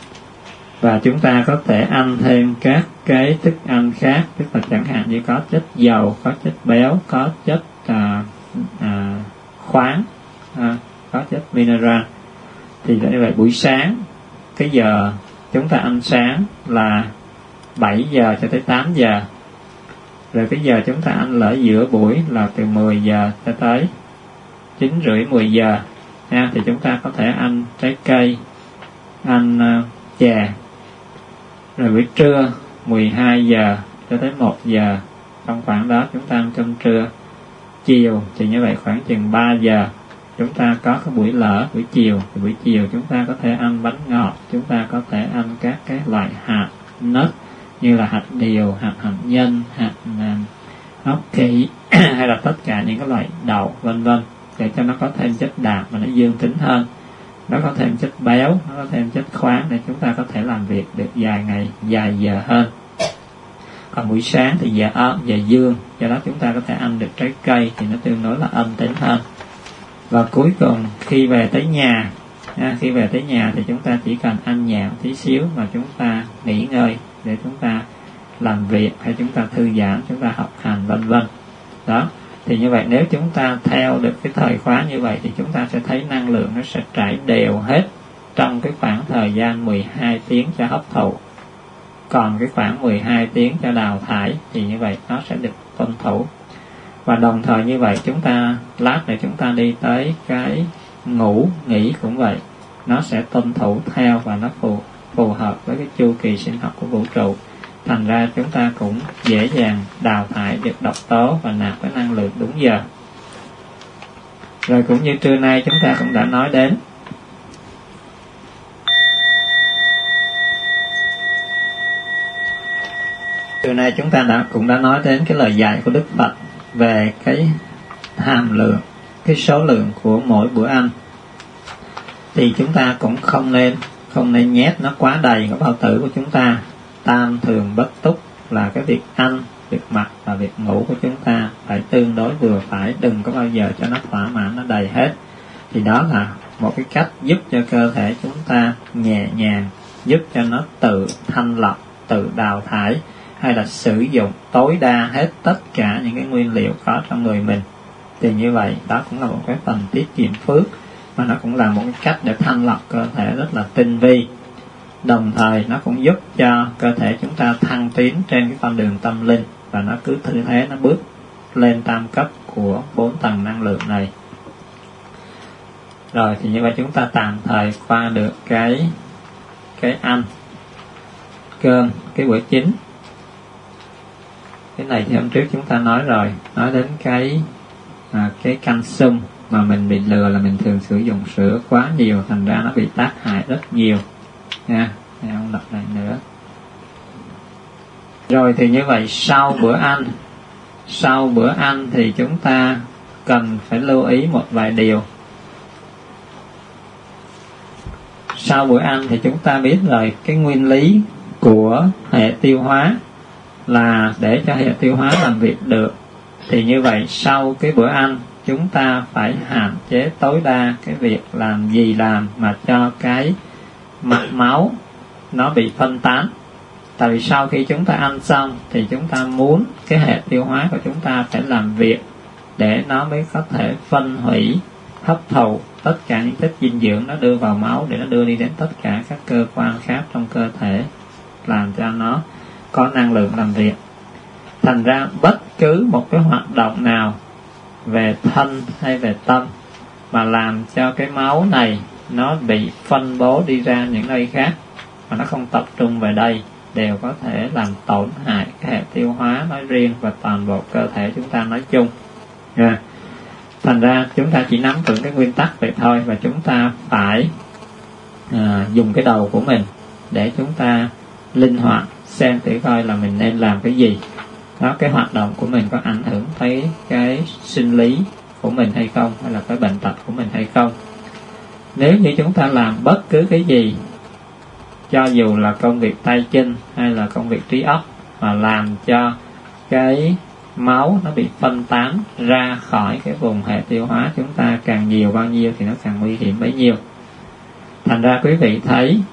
Và chúng ta có thể ăn thêm các cái thức ăn khác, tức là chẳng hạn như có chất dầu, có chất béo, có chất à, à, khoáng, à, có chất mineral. Thì như vậy buổi sáng, cái giờ chúng ta ăn sáng là bảy giờ cho tới tám giờ. Rồi cái giờ chúng ta ăn lỡ giữa buổi là từ mười giờ cho tới chín rưỡi mười giờ. Ha, thì chúng ta có thể ăn trái cây, ăn uh, chè. Rồi buổi trưa mười hai giờ cho tới một giờ, trong khoảng đó chúng ta ăn cơm trưa. Chiều thì như vậy khoảng chừng ba giờ chúng ta có cái buổi lỡ buổi chiều. Thì buổi chiều chúng ta có thể ăn bánh ngọt, chúng ta có thể ăn các cái loại hạt nấc như là hạt điều, hạt hạnh nhân, hạt ốc kỵ hay là tất cả những cái loại đậu vân vân, để cho nó có thêm chất đạm và nó dương tính hơn, nó có thêm chất béo, nó có thêm chất khoáng để chúng ta có thể làm việc được dài ngày, dài giờ hơn. Còn buổi sáng thì giờ âm, giờ dương, do đó chúng ta có thể ăn được trái cây thì nó tương đối là âm tính hơn. Và cuối cùng khi về tới nhà, à, khi về tới nhà thì chúng ta chỉ cần ăn nhẹ một tí xíu mà chúng ta nghỉ ngơi để chúng ta làm việc hay chúng ta thư giãn, chúng ta học hành vân vân. Đó, thì như vậy nếu chúng ta theo được cái thời khóa như vậy thì chúng ta sẽ thấy năng lượng nó sẽ trải đều hết trong cái khoảng thời gian mười hai tiếng cho hấp thụ. Còn cái khoảng mười hai tiếng cho đào thải thì như vậy nó sẽ được tuân thủ. Và đồng thời như vậy chúng ta lát nữa chúng ta đi tới cái ngủ nghỉ cũng vậy, nó sẽ tuân thủ theo và nó phù phù hợp với cái chu kỳ sinh học của vũ trụ. Thành ra chúng ta cũng dễ dàng đào thải được độc tố và nạp cái năng lượng đúng giờ. Rồi cũng như trưa nay chúng ta cũng đã nói đến, trưa nay chúng ta đã cũng đã nói đến cái lời dạy của Đức Phật về cái hàm lượng, cái số lượng của mỗi bữa ăn. Thì chúng ta cũng không nên không nên nhét nó quá đầy cái bao tử của chúng ta. Tam thường bất túc là cái việc ăn, việc mặc và việc ngủ của chúng ta phải tương đối vừa phải, đừng có bao giờ cho nó thỏa mãn, nó đầy hết. Thì đó là một cái cách giúp cho cơ thể chúng ta nhẹ nhàng, giúp cho nó tự thanh lọc, tự đào thải, hay là sử dụng tối đa hết tất cả những cái nguyên liệu có trong người mình. Thì như vậy đó cũng là một cái phần tiết kiệm phước, mà nó cũng là một cái cách để thanh lọc cơ thể rất là tinh vi. Đồng thời nó cũng giúp cho cơ thể chúng ta thăng tiến trên cái con đường tâm linh, và nó cứ thứ thế nó bước lên tam cấp của bốn tầng năng lượng này. Rồi thì như vậy chúng ta tạm thời qua được cái cái ăn cơm, cái bữa chính. Cái này thì hôm trước chúng ta nói rồi, nói đến cái à, cái calcium mà mình bị lừa là mình thường sử dụng sữa quá nhiều, thành ra nó bị tác hại rất nhiều nha. Để không đọc lại nữa. Rồi thì như vậy sau bữa ăn, sau bữa ăn thì chúng ta cần phải lưu ý một vài điều. Sau bữa ăn thì chúng ta biết rồi, cái nguyên lý của hệ tiêu hóa là để cho hệ tiêu hóa làm việc được thì như vậy sau cái bữa ăn chúng ta phải hạn chế tối đa cái việc làm gì làm mà cho cái mạch máu nó bị phân tán. Tại vì sau khi chúng ta ăn xong thì chúng ta muốn cái hệ tiêu hóa của chúng ta phải làm việc để nó mới có thể phân hủy, hấp thụ tất cả những chất dinh dưỡng nó đưa vào máu, để nó đưa đi đến tất cả các cơ quan khác trong cơ thể, làm cho nó có năng lượng làm việc. Thành ra bất cứ một cái hoạt động nào về thân hay về tâm mà làm cho cái máu này nó bị phân bố đi ra những nơi khác, mà nó không tập trung về đây, đều có thể làm tổn hại cái hệ tiêu hóa nói riêng và toàn bộ cơ thể chúng ta nói chung. Yeah. Thành ra chúng ta chỉ nắm vững cái nguyên tắc vậy thôi, và chúng ta phải à, dùng cái đầu của mình để chúng ta linh hoạt xem thử coi là mình nên làm cái gì. Đó, cái hoạt động của mình có ảnh hưởng tới cái sinh lý của mình hay không, hay là cái bệnh tật của mình hay không. Nếu như chúng ta làm bất cứ cái gì, cho dù là công việc tay chân hay là công việc trí óc, mà làm cho cái máu nó bị phân tán ra khỏi cái vùng hệ tiêu hóa chúng ta càng nhiều bao nhiêu thì nó càng nguy hiểm bấy nhiêu. Thành ra quý vị thấy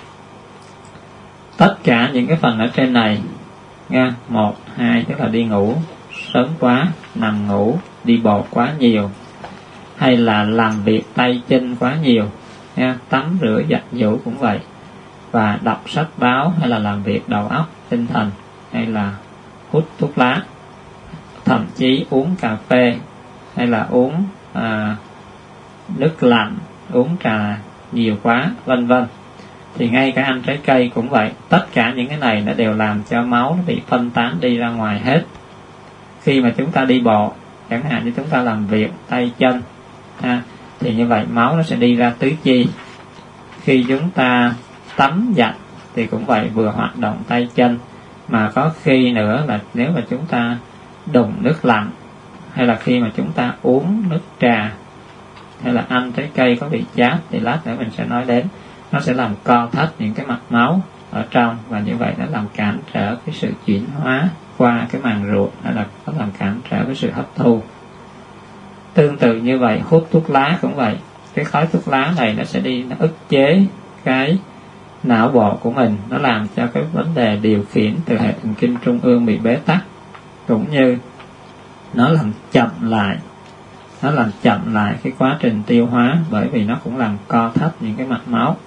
tất cả những cái phần ở trên này nha, một, hai tức là đi ngủ sớm quá, nằm ngủ, đi bộ quá nhiều, hay là làm việc tay chân quá nhiều nha, tắm rửa giặt giũ cũng vậy, và đọc sách báo hay là làm việc đầu óc tinh thần, hay là hút thuốc lá, thậm chí uống cà phê hay là uống à, nước lạnh, uống trà nhiều quá, vân vân. Thì ngay cả ăn trái cây cũng vậy, tất cả những cái này nó đều làm cho máu nó bị phân tán đi ra ngoài hết. Khi mà chúng ta đi bộ, chẳng hạn như chúng ta làm việc tay chân ha, thì như vậy máu nó sẽ đi ra tứ chi. Khi chúng ta tắm giặt thì cũng vậy, vừa hoạt động tay chân, mà có khi nữa là nếu mà chúng ta đụng nước lạnh, hay là khi mà chúng ta uống nước trà, hay là ăn trái cây có vị chát, thì lát nữa mình sẽ nói đến, nó sẽ làm co thắt những cái mạch máu ở trong, và như vậy nó làm cản trở cái sự chuyển hóa qua cái màng ruột, hay là nó làm cản trở cái sự hấp thu. Tương tự như vậy, hút thuốc lá cũng vậy, cái khói thuốc lá này nó sẽ đi, nó ức chế cái não bộ của mình, nó làm cho cái vấn đề điều khiển từ hệ thần kinh trung ương bị bế tắc, cũng như nó làm chậm lại nó làm chậm lại cái quá trình tiêu hóa, bởi vì nó cũng làm co thắt những cái mạch máu.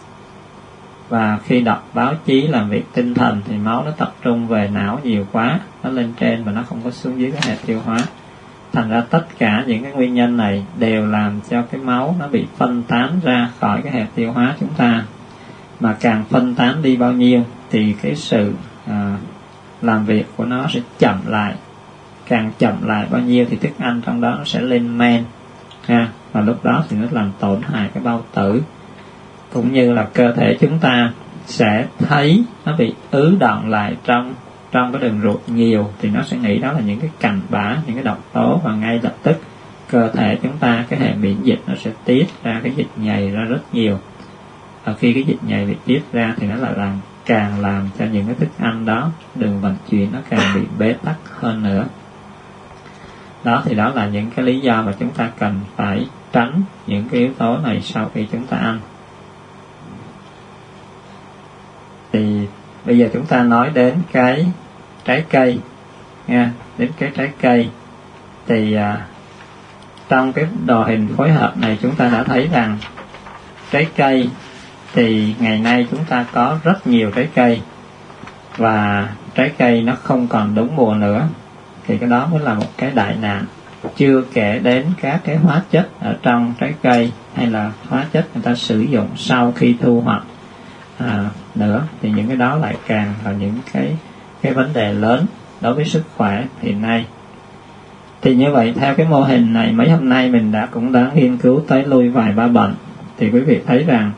Và khi đọc báo chí, làm việc tinh thần thì máu nó tập trung về não nhiều quá, nó lên trên và nó không có xuống dưới cái hệ tiêu hóa. Thành ra tất cả những cái nguyên nhân này đều làm cho cái máu nó bị phân tán ra khỏi cái hệ tiêu hóa chúng ta. Mà càng phân tán đi bao nhiêu thì cái sự à, làm việc của nó sẽ chậm lại. Càng chậm lại bao nhiêu thì thức ăn trong đó nó sẽ lên men ha, và lúc đó thì nó làm tổn hại cái bao tử, cũng như là cơ thể chúng ta sẽ thấy nó bị ứ đọng lại trong trong cái đường ruột nhiều, thì nó sẽ nghĩ đó là những cái cặn bã, những cái độc tố, và ngay lập tức cơ thể chúng ta, cái hệ miễn dịch nó sẽ tiết ra cái dịch nhầy ra rất nhiều. Và khi cái dịch nhầy bị tiết ra thì nó lại làm càng làm cho những cái thức ăn đó, đường vận chuyển nó càng bị bế tắc hơn nữa. Đó thì đó là những cái lý do mà chúng ta cần phải tránh những cái yếu tố này sau khi chúng ta ăn. Thì bây giờ chúng ta nói đến cái trái cây nha, đến cái trái cây thì à, trong cái đồ hình phối hợp này chúng ta đã thấy rằng trái cây thì ngày nay chúng ta có rất nhiều trái cây, và trái cây nó không còn đúng mùa nữa, thì cái đó mới là một cái đại nạn. Chưa kể đến các cái hóa chất ở trong trái cây, hay là hóa chất người ta sử dụng sau khi thu hoạch à, nữa, thì những cái đó lại càng là những cái cái vấn đề lớn đối với sức khỏe hiện nay. Thì như vậy, theo cái mô hình này, mấy hôm nay mình đã cũng đã nghiên cứu tới lui vài ba bệnh, thì quý vị thấy rằng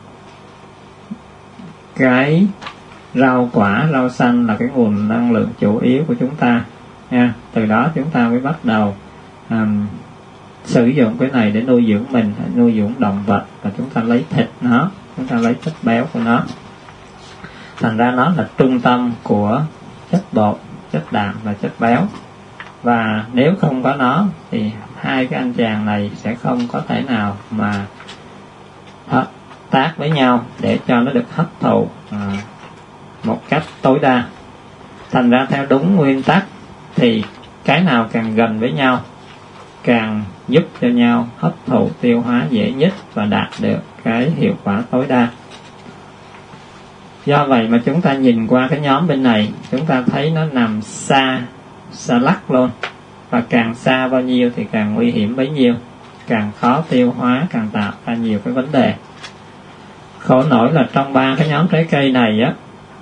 cái rau quả, rau xanh là cái nguồn năng lượng chủ yếu của chúng ta nha. Từ đó chúng ta mới bắt đầu um, sử dụng cái này để nuôi dưỡng mình, nuôi dưỡng động vật, và chúng ta lấy thịt nó, chúng ta lấy chất béo của nó. Thành ra nó là trung tâm của chất bột, chất đạm và chất béo. Và nếu không có nó thì hai cái anh chàng này sẽ không có thể nào mà hợp tác với nhau để cho nó được hấp thụ à, một cách tối đa. Thành ra theo đúng nguyên tắc thì cái nào càng gần với nhau càng giúp cho nhau hấp thụ tiêu hóa dễ nhất và đạt được cái hiệu quả tối đa. Do vậy mà chúng ta nhìn qua cái nhóm bên này, chúng ta thấy nó nằm xa, xa lắc luôn. Và càng xa bao nhiêu thì càng nguy hiểm bấy nhiêu, càng khó tiêu hóa, càng tạo ra nhiều cái vấn đề. Khổ nổi là trong ba cái nhóm trái cây này á,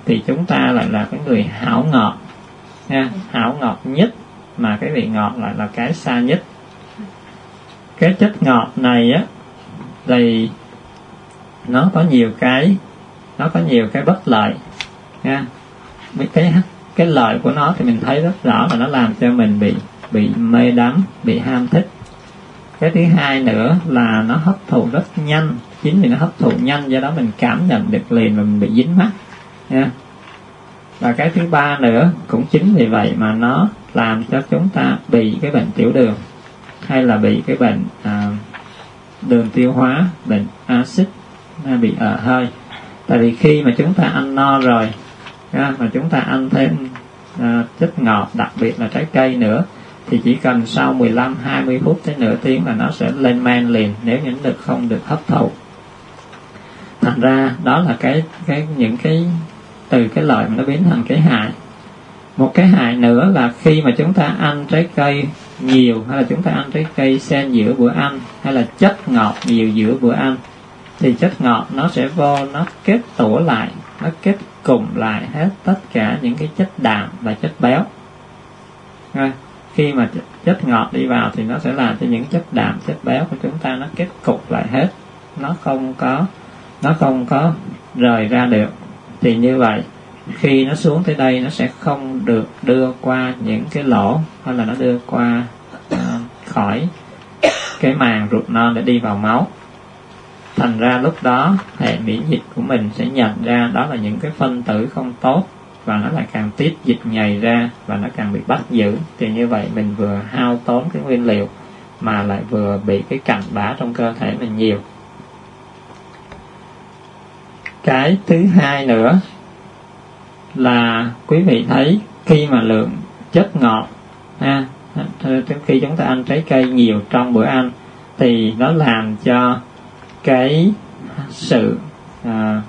thì chúng ta lại là cái người hảo ngọt nha, hảo ngọt nhất, mà cái vị ngọt lại là cái xa nhất. Cái chất ngọt này á thì nó có nhiều cái nó có nhiều cái bất lợi nha. Cái cái lợi của nó thì mình thấy rất rõ là nó làm cho mình bị bị mê đắm, bị ham thích. Cái thứ hai nữa là nó hấp thụ rất nhanh, chính vì nó hấp thụ nhanh do đó mình cảm nhận được liền và mình bị dính mắc nha. Và cái thứ ba nữa cũng chính vì vậy mà nó làm cho chúng ta bị cái bệnh tiểu đường, hay là bị cái bệnh à, đường tiêu hóa, bệnh axit, bị ợ hơi. Tại vì khi mà chúng ta ăn no rồi nha, mà chúng ta ăn thêm à, chất ngọt, đặc biệt là trái cây nữa, thì chỉ cần sau mười lăm đến hai mươi phút tới nửa tiếng là nó sẽ lên men liền, nếu như được không được hấp thụ. Thành ra đó là cái cái những cái từ cái lợi mà nó biến thành cái hại. Một cái hại nữa là khi mà chúng ta ăn trái cây nhiều, hay là chúng ta ăn trái cây xen giữa bữa ăn, hay là chất ngọt nhiều giữa bữa ăn, thì chất ngọt nó sẽ vô, nó kết tủa lại, nó kết cùng lại hết tất cả những cái chất đạm và chất béo. Rồi, khi mà chất ngọt đi vào thì nó sẽ làm cho những chất đạm, chất béo của chúng ta nó kết cục lại hết, nó không có nó không có rời ra được. Thì như vậy khi nó xuống tới đây, nó sẽ không được đưa qua những cái lỗ, hay là nó đưa qua uh, khỏi cái màng ruột non để đi vào máu. Thành ra lúc đó hệ miễn dịch của mình sẽ nhận ra đó là những cái phân tử không tốt, và nó lại càng tiết dịch nhầy ra, và nó càng bị bắt giữ. Thì như vậy mình vừa hao tốn cái nguyên liệu, mà lại vừa bị cái cặn bã trong cơ thể mình nhiều. Cái thứ hai nữa là quý vị thấy khi mà lượng chất ngọt ha, khi chúng ta ăn trái cây nhiều trong bữa ăn, thì nó làm cho cái sự à,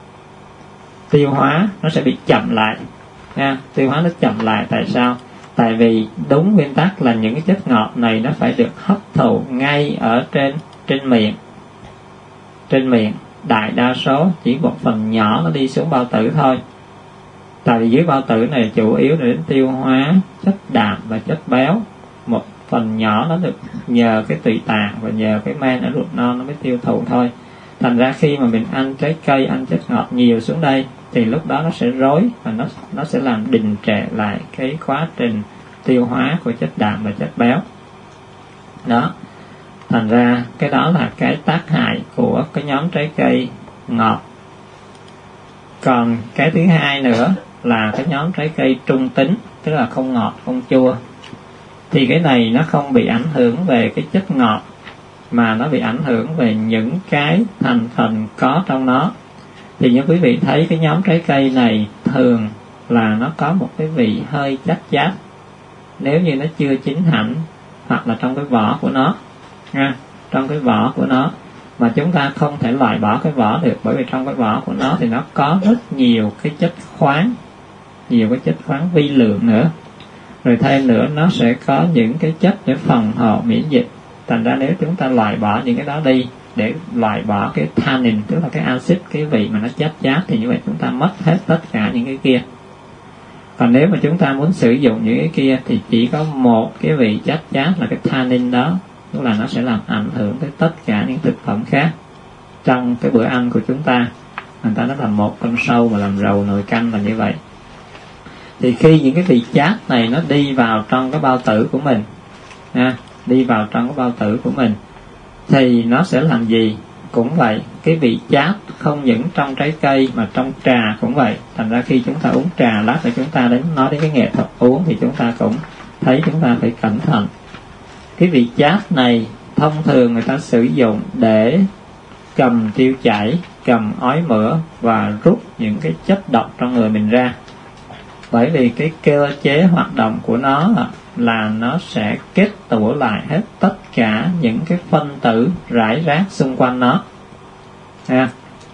tiêu hóa nó sẽ bị chậm lại nha. Tiêu hóa nó chậm lại tại sao? Tại vì đúng nguyên tắc là những cái chất ngọt này nó phải được hấp thụ ngay ở trên trên miệng. Trên miệng đại đa số chỉ một phần nhỏ nó đi xuống bao tử thôi. Tại vì dưới bao tử này chủ yếu là đến tiêu hóa chất đạm và chất béo. Một phần nhỏ nó được nhờ cái tụy tạng và nhờ cái men ở ruột non nó mới tiêu thụ thôi. Thành ra khi mà mình ăn trái cây, ăn chất ngọt nhiều xuống đây, thì lúc đó nó sẽ rối, và nó nó sẽ làm đình trệ lại cái quá trình tiêu hóa của chất đạm và chất béo. Đó. Thành ra cái đó là cái tác hại của cái nhóm trái cây ngọt. Còn cái thứ hai nữa là cái nhóm trái cây trung tính, tức là không ngọt, không chua. Thì cái này nó không bị ảnh hưởng về cái chất ngọt, mà nó bị ảnh hưởng về những cái thành phần có trong nó. Thì như quý vị thấy cái nhóm trái cây này thường là nó có một cái vị hơi chát chát nếu như nó chưa chín hẳn, hoặc là trong cái vỏ của nó nha, trong cái vỏ của nó mà chúng ta không thể loại bỏ cái vỏ được, bởi vì trong cái vỏ của nó thì nó có rất nhiều cái chất khoáng, nhiều cái chất khoáng vi lượng nữa. Rồi thêm nữa nó sẽ có những cái chất để phòng hộ miễn dịch. Thành ra nếu chúng ta loại bỏ những cái đó đi, để loại bỏ cái tannin, tức là cái axit, cái vị mà nó chát chát, thì như vậy chúng ta mất hết tất cả những cái kia. Còn nếu mà chúng ta muốn sử dụng những cái kia thì chỉ có một cái vị chát chát là cái tannin đó, tức là nó sẽ làm ảnh hưởng tới tất cả những thực phẩm khác trong cái bữa ăn của chúng ta. Người ta nói là một con sâu mà làm rầu nồi canh là như vậy. Thì khi những cái vị chát này nó đi vào trong cái bao tử của mình ha, đi vào trong cái bao tử của mình, thì nó sẽ làm gì? Cũng vậy, cái vị chát không những trong trái cây mà trong trà cũng vậy. Thành ra khi chúng ta uống trà, lát nữa chúng ta đến nói đến cái nghệ thuật uống, thì chúng ta cũng thấy chúng ta phải cẩn thận. Cái vị chát này thông thường người ta sử dụng để cầm tiêu chảy, cầm ói mửa và rút những cái chất độc trong người mình ra. Bởi vì cái cơ chế hoạt động của nó là nó sẽ kết tủa lại hết tất cả những cái phân tử rải rác xung quanh nó ha.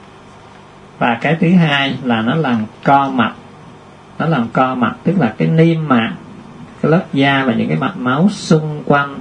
Và cái thứ hai là nó làm co mạch. Nó làm co mạch tức là cái niêm mạc, cái lớp da và những cái mạch máu xung quanh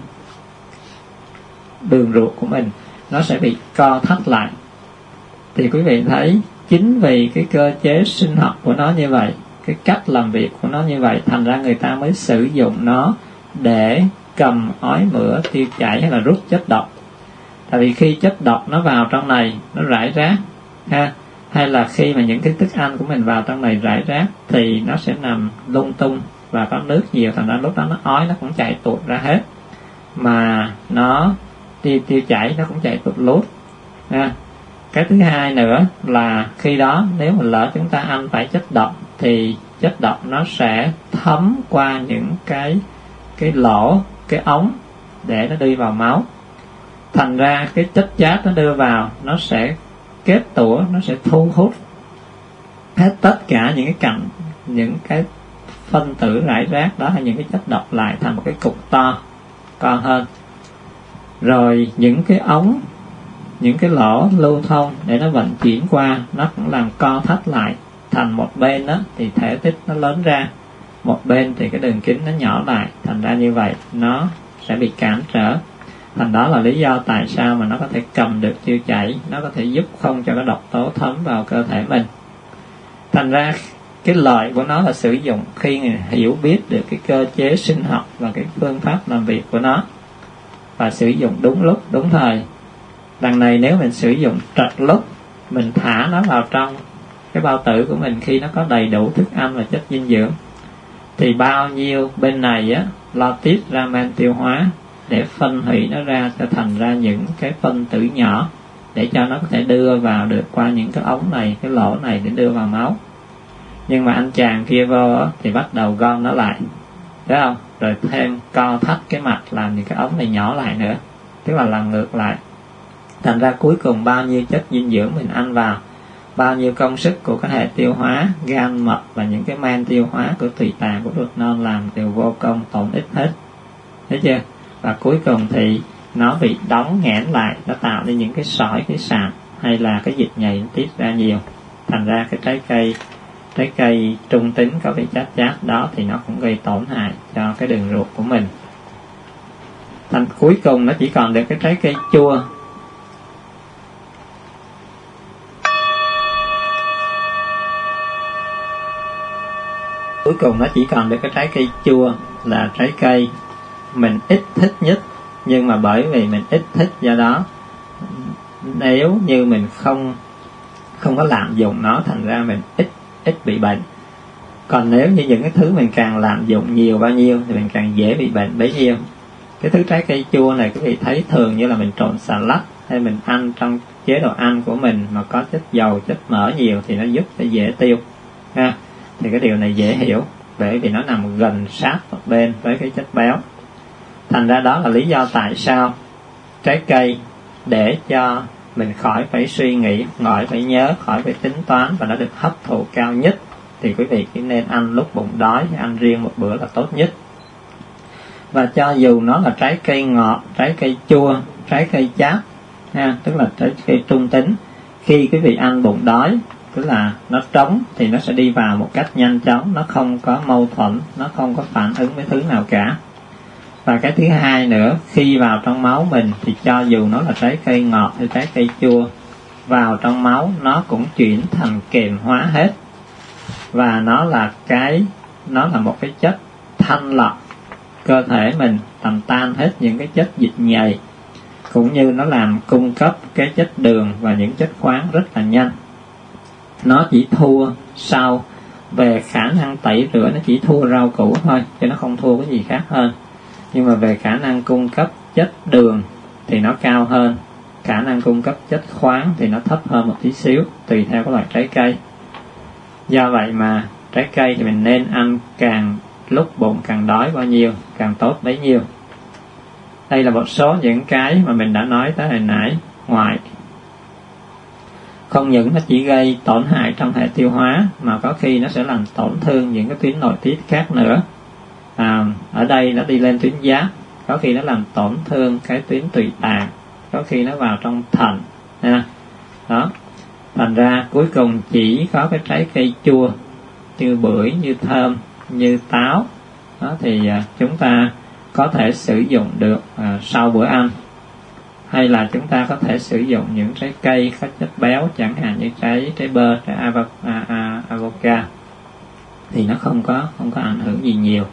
đường ruột của mình nó sẽ bị co thắt lại. Thì quý vị thấy chính vì cái cơ chế sinh học của nó như vậy, cái cách làm việc của nó như vậy, thành ra người ta mới sử dụng nó để cầm, ói mửa, tiêu chảy hay là rút chất độc. Tại vì khi chất độc nó vào trong này, nó rải rác ha, hay là khi mà những cái thức ăn của mình vào trong này rải rác thì nó sẽ nằm lung tung và có nước nhiều, thành ra lúc đó nó ói nó cũng chạy tuột ra hết, mà nó tiêu tiêu chảy nó cũng chạy tuột lút ha. Cái thứ hai nữa là khi đó nếu mà lỡ chúng ta ăn phải chất độc thì chất độc nó sẽ thấm qua những cái cái lỗ, cái ống để nó đi vào máu. Thành ra cái chất chát nó đưa vào, nó sẽ kết tủa, nó sẽ thu hút hết tất cả những cái cặn, những cái phân tử rải rác đó hay những cái chất độc lại thành một cái cục to, to hơn. Rồi những cái ống, những cái lỗ lưu thông để nó vận chuyển qua, nó cũng làm co thắt lại thành một bên đó thì thể tích nó lớn ra, một bên thì cái đường kính nó nhỏ lại, thành ra như vậy nó sẽ bị cản trở. Thành đó là lý do tại sao mà nó có thể cầm được tiêu chảy, nó có thể giúp không cho cái độc tố thấm vào cơ thể mình. Thành ra cái lợi của nó là sử dụng khi người hiểu biết được cái cơ chế sinh học và cái phương pháp làm việc của nó, và sử dụng đúng lúc, đúng thời. Đằng này nếu mình sử dụng trật lúc, mình thả nó vào trong cái bao tử của mình khi nó có đầy đủ thức ăn và chất dinh dưỡng, thì bao nhiêu bên này á lo tiết ra men tiêu hóa để phân hủy nó ra cho thành ra những cái phân tử nhỏ, để cho nó có thể đưa vào được qua những cái ống này, cái lỗ này để đưa vào máu. Nhưng mà anh chàng kia vô á, thì bắt đầu gom nó lại, thấy không? Rồi thêm co thắt cái mặt làm những cái ống này nhỏ lại nữa, tức là làm ngược lại. Thành ra cuối cùng bao nhiêu chất dinh dưỡng mình ăn vào, bao nhiêu công sức của cái hệ tiêu hóa, gan mật và những cái men tiêu hóa của tùy tạng của ruột non làm đều vô công tổn ích hết, thấy chưa? Và cuối cùng thì nó bị đóng nghẽn lại, nó tạo nên những cái sỏi, cái sạm hay là cái dịch nhầy nó tiết ra nhiều. Thành ra cái trái cây trái cây trung tính có vị chát chát đó thì nó cũng gây tổn hại cho cái đường ruột của mình. Thành cuối cùng nó chỉ còn được cái trái cây chua. Cuối cùng nó chỉ còn được cái trái cây chua, là trái cây mình ít thích nhất, nhưng mà bởi vì mình ít thích, do đó nếu như mình không không có lạm dụng nó, thành ra mình ít ít bị bệnh. Còn nếu như những cái thứ mình càng lạm dụng nhiều bao nhiêu thì mình càng dễ bị bệnh bấy nhiêu. Cái thứ trái cây chua này quý vị thấy thường như là mình trộn xà lách hay mình ăn trong chế độ ăn của mình mà có chất dầu, chất mỡ nhiều thì nó giúp cho dễ tiêu ha. Thì cái điều này dễ hiểu, bởi vì nó nằm gần sát một bên với cái chất béo. Thành ra đó là lý do tại sao trái cây để cho mình khỏi phải suy nghĩ, khỏi phải nhớ, khỏi phải tính toán và nó được hấp thụ cao nhất, thì quý vị chỉ nên ăn lúc bụng đói, ăn riêng một bữa là tốt nhất. Và cho dù nó là trái cây ngọt, trái cây chua, trái cây chát ha, tức là trái cây trung tính, khi quý vị ăn bụng đói, tức là nó trống thì nó sẽ đi vào một cách nhanh chóng, nó không có mâu thuẫn, nó không có phản ứng với thứ nào cả. Và cái thứ hai nữa, khi vào trong máu mình thì cho dù nó là trái cây ngọt hay trái cây chua, vào trong máu nó cũng chuyển thành kềm hóa hết. Và nó là cái nó là một cái chất thanh lọc cơ thể mình, làm tan hết những cái chất dịch nhầy, cũng như nó làm cung cấp cái chất đường và những chất khoáng rất là nhanh. Nó chỉ thua sau về khả năng tẩy rửa, nó chỉ thua rau củ thôi, chứ nó không thua cái gì khác hơn. Nhưng mà về khả năng cung cấp chất đường thì nó cao hơn, khả năng cung cấp chất khoáng thì nó thấp hơn một tí xíu, tùy theo các loại trái cây. Do vậy mà trái cây thì mình nên ăn càng lúc bụng càng đói bao nhiêu, càng tốt bấy nhiêu. Đây là một số những cái mà mình đã nói tới hồi nãy. Ngoài không những nó chỉ gây tổn hại trong hệ tiêu hóa, mà có khi nó sẽ làm tổn thương những cái tuyến nội tiết khác nữa. À, ở đây nó đi lên tuyến giáp, có khi nó làm tổn thương cái tuyến tùy tạng, có khi nó vào trong thận ha. Đó, thành ra cuối cùng chỉ có cái trái cây chua như bưởi, như thơm, như táo đó thì à, chúng ta có thể sử dụng được à, sau bữa ăn, hay là chúng ta có thể sử dụng những trái cây có chất béo, chẳng hạn như trái trái bơ, trái avo, a, a, avocado, thì nó không có không có ảnh hưởng gì nhiều.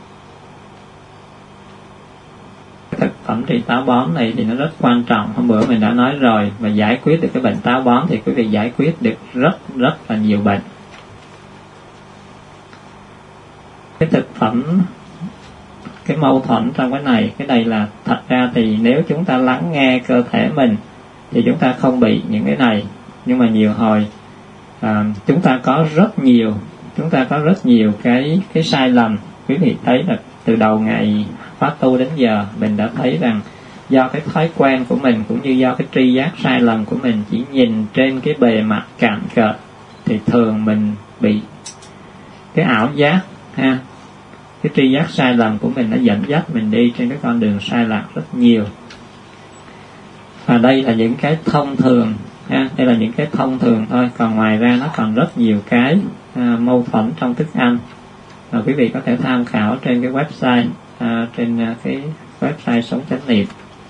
Thực phẩm trị táo bón này thì nó rất quan trọng, hôm bữa mình đã nói rồi, và giải quyết được cái bệnh táo bón thì quý vị giải quyết được rất rất là nhiều bệnh. Cái thực phẩm, cái mâu thuẫn trong cái này, cái này là thật ra thì nếu chúng ta lắng nghe cơ thể mình thì chúng ta không bị những cái này, nhưng mà nhiều hồi à, chúng ta có rất nhiều chúng ta có rất nhiều cái cái sai lầm. Quý vị thấy là từ đầu ngày khóa tu đến giờ mình đã thấy rằng do cái thói quen của mình cũng như do cái tri giác sai lầm của mình, chỉ nhìn trên cái bề mặt cạn cợt thì thường mình bị cái ảo giác ha, cái tri giác sai lầm của mình nó dẫn dắt mình đi trên cái con đường sai lạc rất nhiều. Và đây là những cái thông thường ha, đây là những cái thông thường thôi, còn ngoài ra nó còn rất nhiều cái à, mâu thuẫn trong thức ăn. Và quý vị có thể tham khảo trên cái website à, trên à, cái website Sống Chánh Niệm.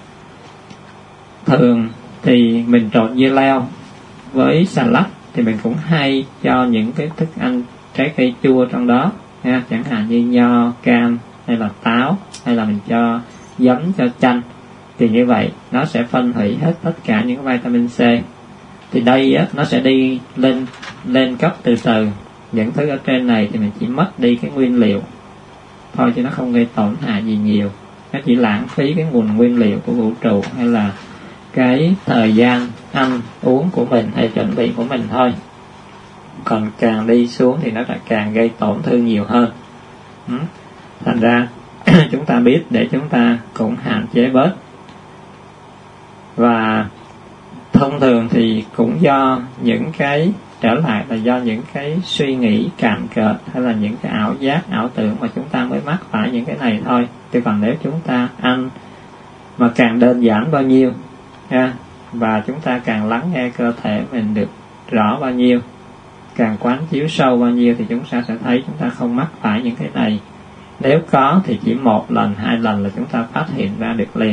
Thường thì mình trộn dưa leo với xà lách thì mình cũng hay cho những cái thức ăn trái cây chua trong đó ha, chẳng hạn như nho, cam hay là táo, hay là mình cho giấm, cho chanh, thì như vậy nó sẽ phân hủy hết tất cả những vitamin C. Thì đây á, nó sẽ đi lên lên cấp từ từ. Những thứ ở trên này thì mình chỉ mất đi cái nguyên liệu thôi, chứ nó không gây tổn hại gì nhiều. Nó chỉ lãng phí cái nguồn nguyên liệu của vũ trụ, hay là cái thời gian ăn uống của mình hay chuẩn bị của mình thôi. Còn càng đi xuống thì nó lại càng gây tổn thương nhiều hơn. ừ. Thành ra chúng ta biết để chúng ta cũng hạn chế bớt. Và thông thường thì cũng do những cái trở lại là do những cái suy nghĩ cạn cợt, hay là những cái ảo giác, ảo tưởng mà chúng ta mới mắc phải những cái này thôi. Chứ còn nếu chúng ta ăn mà càng đơn giản bao nhiêu ha, và chúng ta càng lắng nghe cơ thể mình được rõ bao nhiêu, càng quán chiếu sâu bao nhiêu, thì chúng ta sẽ thấy chúng ta không mắc phải những cái này. Nếu có thì chỉ một lần, hai lần là chúng ta phát hiện ra được liền.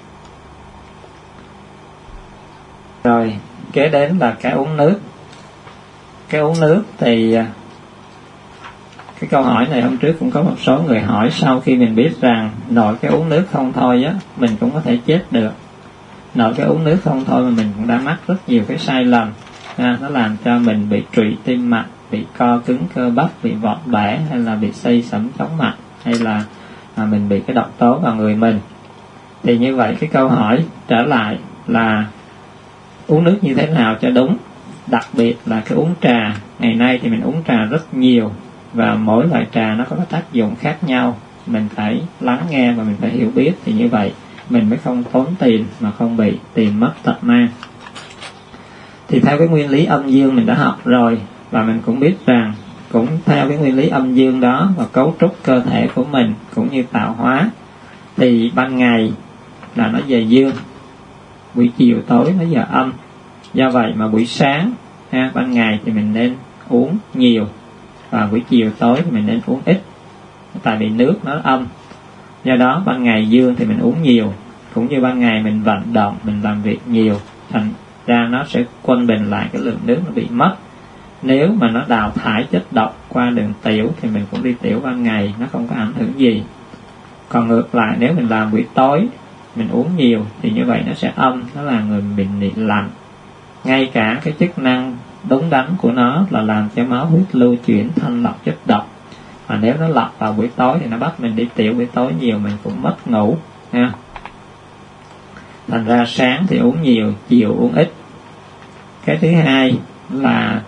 Rồi, kế đến là cái uống nước. Cái uống nước thì cái câu hỏi này hôm trước cũng có một số người hỏi, sau khi mình biết rằng nội cái uống nước không thôi á, mình cũng có thể chết được. Nội cái uống nước không thôi mà mình cũng đã mắc rất nhiều cái sai lầm. À, nó làm cho mình bị trụy tim mạch, bị co cứng cơ bắp, bị vọt bẻ, hay là bị xây sẩm chóng mặt, hay là à, mình bị cái độc tố vào người mình. Thì như vậy cái câu hỏi trở lại là uống nước như thế nào cho đúng. Đặc biệt là cái uống trà, ngày nay thì mình uống trà rất nhiều, và mỗi loại trà nó có cái tác dụng khác nhau. Mình phải lắng nghe và mình phải hiểu biết, thì như vậy mình mới không tốn tiền mà không bị tiền mất tật mang. Thì theo cái nguyên lý âm dương mình đã học rồi, và mình cũng biết rằng cũng theo cái nguyên lý âm dương đó và cấu trúc cơ thể của mình cũng như tạo hóa, thì ban ngày là nó về dương, buổi chiều tối nó giờ âm. Do vậy mà buổi sáng ha, ban ngày thì mình nên uống nhiều, và buổi chiều tối thì mình nên uống ít, tại vì nước nó âm. Do đó ban ngày dương thì mình uống nhiều, cũng như ban ngày mình vận động, mình làm việc nhiều, thành ra nó sẽ quân bình lại cái lượng nước nó bị mất. Nếu mà nó đào thải chất độc qua đường tiểu thì mình cũng đi tiểu ban ngày, nó không có ảnh hưởng gì. Còn ngược lại, nếu mình làm buổi tối mình uống nhiều thì như vậy nó sẽ âm, nó là người bị bị lạnh. Ngay cả cái chức năng đúng đắn của nó là làm cho máu huyết lưu chuyển, thanh lọc chất độc. Mà nếu nó lọc vào buổi tối thì nó bắt mình đi tiểu buổi tối nhiều, mình cũng mất ngủ ha. Thành ra sáng thì uống nhiều, chiều uống ít. Cái thứ hai là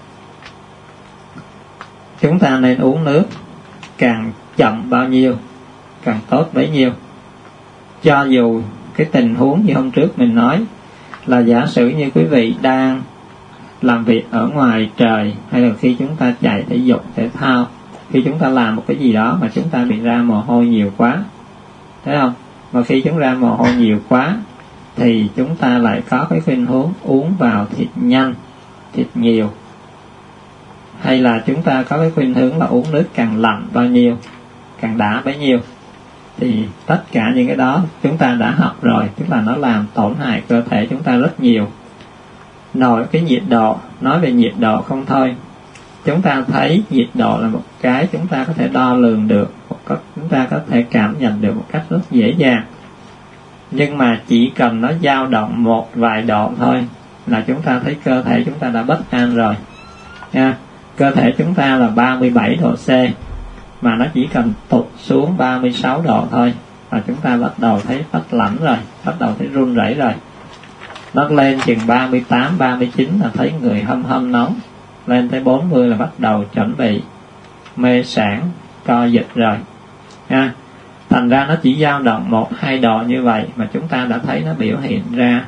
chúng ta nên uống nước càng chậm bao nhiêu càng tốt bấy nhiêu. Cho dù cái tình huống như hôm trước mình nói là giả sử như quý vị đang làm việc ở ngoài trời, hay là khi chúng ta chạy thể dục thể thao, khi chúng ta làm một cái gì đó mà chúng ta bị ra mồ hôi nhiều quá, thấy không? Mà khi chúng ra mồ hôi nhiều quá thì chúng ta lại có cái khuynh hướng uống vào thịt nhanh, thịt nhiều, hay là chúng ta có cái khuynh hướng là uống nước càng lạnh bao nhiêu càng đã bấy nhiêu. thì tất cả những cái đó chúng ta đã học rồi, tức là nó làm tổn hại cơ thể chúng ta rất nhiều. Nổi cái nhiệt độ, nói về nhiệt độ không thôi, chúng ta thấy nhiệt độ là một cái chúng ta có thể đo lường được, một cách chúng ta có thể cảm nhận được một cách rất dễ dàng. Nhưng mà chỉ cần nó dao động một vài độ thôi là chúng ta thấy cơ thể chúng ta đã bất an rồi nha. Cơ thể chúng ta là ba mươi bảy độ C, mà nó chỉ cần tụt xuống ba mươi sáu độ thôi là chúng ta bắt đầu thấy phát lạnh rồi, bắt đầu thấy run rẩy rồi. Nó lên chừng ba mươi tám, ba mươi chín là thấy người hâm hâm nóng, lên tới bốn mươi là bắt đầu chuẩn bị mê sản, co giật rồi nha. Thành ra nó chỉ dao động một hai độ như vậy mà chúng ta đã thấy nó biểu hiện ra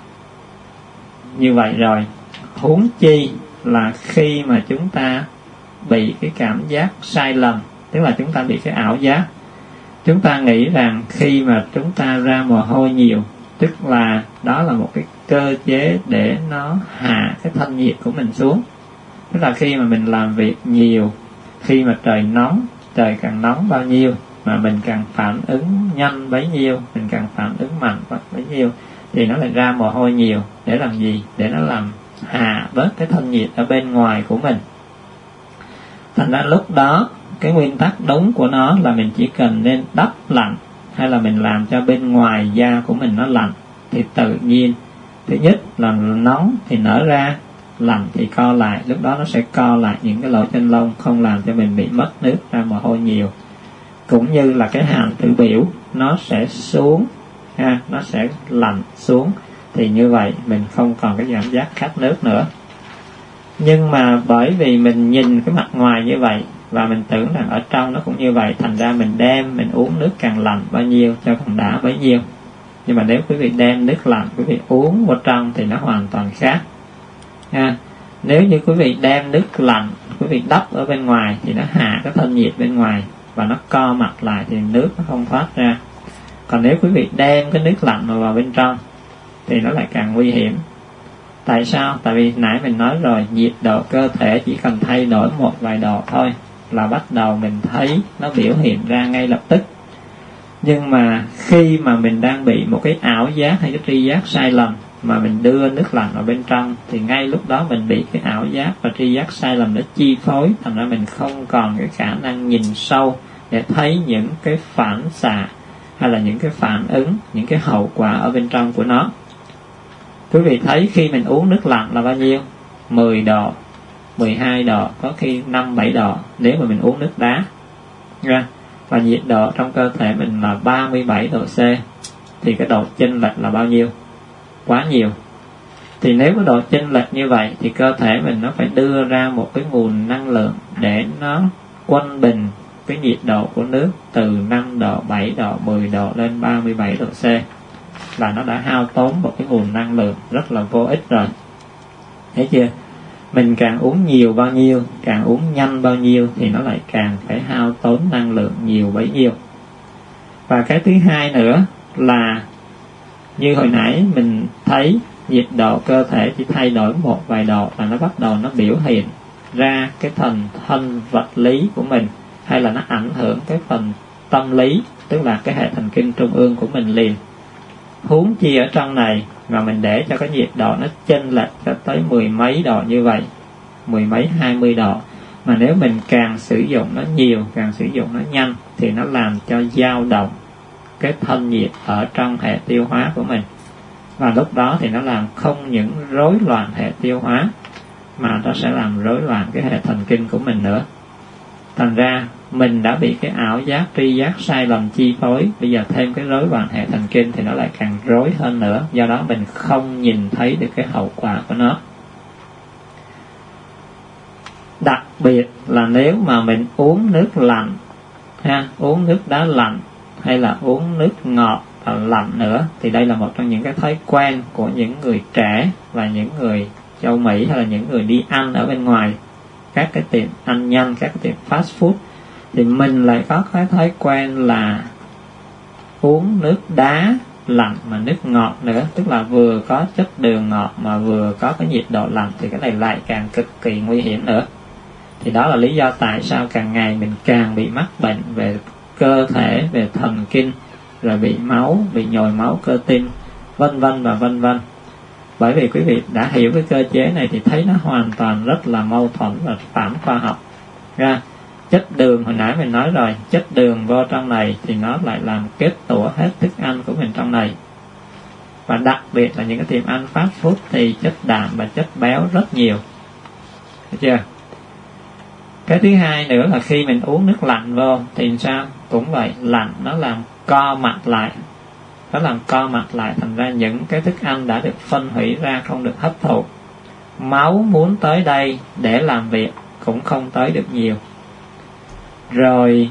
như vậy rồi. Huống chi là khi mà chúng ta bị cái cảm giác sai lầm, tức là chúng ta bị cái ảo giác, chúng ta nghĩ rằng khi mà chúng ta ra mồ hôi nhiều, tức là đó là một cái cơ chế để nó hạ cái thân nhiệt của mình xuống. Tức là khi mà mình làm việc nhiều, khi mà trời nóng, trời càng nóng bao nhiêu mà mình càng phản ứng nhanh bấy nhiêu, mình càng phản ứng mạnh bấy nhiêu, thì nó lại ra mồ hôi nhiều. Để làm gì? Để nó làm hạ bớt cái thân nhiệt ở bên ngoài của mình. Thành ra lúc đó cái nguyên tắc đúng của nó là mình chỉ cần nên đắp lạnh, hay là mình làm cho bên ngoài da của mình nó lạnh, thì tự nhiên thứ nhất là nóng thì nở ra, lạnh thì co lại. Lúc đó nó sẽ co lại những cái lỗ chân lông, không làm cho mình bị mất nước, ra mồ hôi nhiều. Cũng như là cái hàm tử biểu nó sẽ xuống ha, nó sẽ lạnh xuống, thì như vậy mình không còn cái cảm giác khát nước nữa. Nhưng mà bởi vì mình nhìn cái mặt ngoài như vậy và mình tưởng rằng ở trong nó cũng như vậy, thành ra mình đem mình uống nước càng lạnh bao nhiêu cho càng đã bấy nhiêu. Nhưng mà nếu quý vị đem nước lạnh quý vị uống vào trong thì nó hoàn toàn khác ha. Nếu như quý vị đem nước lạnh quý vị đắp ở bên ngoài thì nó hạ cái thân nhiệt bên ngoài và nó co mặt lại thì nước nó không thoát ra. Còn nếu quý vị đem cái nước lạnh mà vào bên trong thì nó lại càng nguy hiểm. Tại sao? Tại vì nãy mình nói rồi, nhiệt độ cơ thể chỉ cần thay đổi một vài độ thôi là bắt đầu mình thấy nó biểu hiện ra ngay lập tức. Nhưng mà khi mà mình đang bị một cái ảo giác hay cái tri giác sai lầm mà mình đưa nước lạnh vào bên trong, thì ngay lúc đó mình bị cái ảo giác và tri giác sai lầm nó chi phối, thành ra mình không còn cái khả năng nhìn sâu để thấy những cái phản xạ hay là những cái phản ứng, những cái hậu quả ở bên trong của nó. Quý vị thấy khi mình uống nước lạnh là bao nhiêu? mười độ, mười hai độ, có khi năm bảy độ nếu mà mình uống nước đá. Và nhiệt độ trong cơ thể mình là ba mươi bảy độ C, thì cái độ chênh lệch là bao nhiêu? Quá nhiều. Thì nếu cái độ chênh lệch như vậy thì cơ thể mình nó phải đưa ra một cái nguồn năng lượng để nó quân bình cái nhiệt độ của nước từ năm độ, bảy độ, mười độ lên ba mươi bảy độ C, là nó đã hao tốn một cái nguồn năng lượng rất là vô ích rồi. Thấy chưa? Mình càng uống nhiều bao nhiêu, càng uống nhanh bao nhiêu thì nó lại càng phải hao tốn năng lượng nhiều bấy nhiêu. Và cái thứ hai nữa là như hồi nãy mình thấy nhiệt độ cơ thể chỉ thay đổi một vài độ là nó bắt đầu nó biểu hiện ra cái phần thân vật lý của mình, hay là nó ảnh hưởng cái phần tâm lý, tức là cái hệ thần kinh trung ương của mình liền. Huống chi ở trong này mà mình để cho cái nhiệt độ nó chênh lệch cho tới mười mấy độ như vậy, mười mấy hai mươi độ, mà nếu mình càng sử dụng nó nhiều, càng sử dụng nó nhanh thì nó làm cho dao động cái thân nhiệt ở trong hệ tiêu hóa của mình. Và lúc đó thì nó làm không những rối loạn hệ tiêu hóa mà nó sẽ làm rối loạn cái hệ thần kinh của mình nữa. Thành ra mình đã bị cái ảo giác, tri giác sai lầm chi phối, bây giờ thêm cái rối loạn hệ thần kinh thì nó lại càng rối hơn nữa. Do đó mình không nhìn thấy được cái hậu quả của nó. Đặc biệt là nếu mà mình uống nước lạnh ha, uống nước đá lạnh hay là uống nước ngọt và lạnh nữa, thì đây là một trong những cái thói quen của những người trẻ và những người châu Mỹ, hay là những người đi ăn ở bên ngoài, các cái tiệm ăn nhanh, các cái tiệm fast food. Thì mình lại có cái thói quen là uống nước đá lạnh mà nước ngọt nữa, tức là vừa có chất đường ngọt mà vừa có cái nhiệt độ lạnh, thì cái này lại càng cực kỳ nguy hiểm nữa. Thì đó là lý do tại sao càng ngày mình càng bị mắc bệnh về cơ thể, về thần kinh, rồi bị máu, bị nhồi máu cơ tim, vân vân và vân vân. Bởi vì quý vị đã hiểu cái cơ chế này thì thấy nó hoàn toàn rất là mâu thuẫn và phản khoa học. Ra chất đường hồi nãy mình nói rồi, chất đường vô trong này thì nó lại làm kết tủa hết thức ăn của mình trong này. Và đặc biệt là những cái tiệm ăn fast food thì chất đạm và chất béo rất nhiều. Được chưa? Cái thứ hai nữa là khi mình uống nước lạnh vô thì sao? Cũng vậy, lạnh nó làm co mạch lại. Nó làm co mạch lại, thành ra những cái thức ăn đã được phân hủy ra không được hấp thụ. Máu muốn tới đây để làm việc cũng không tới được nhiều. Rồi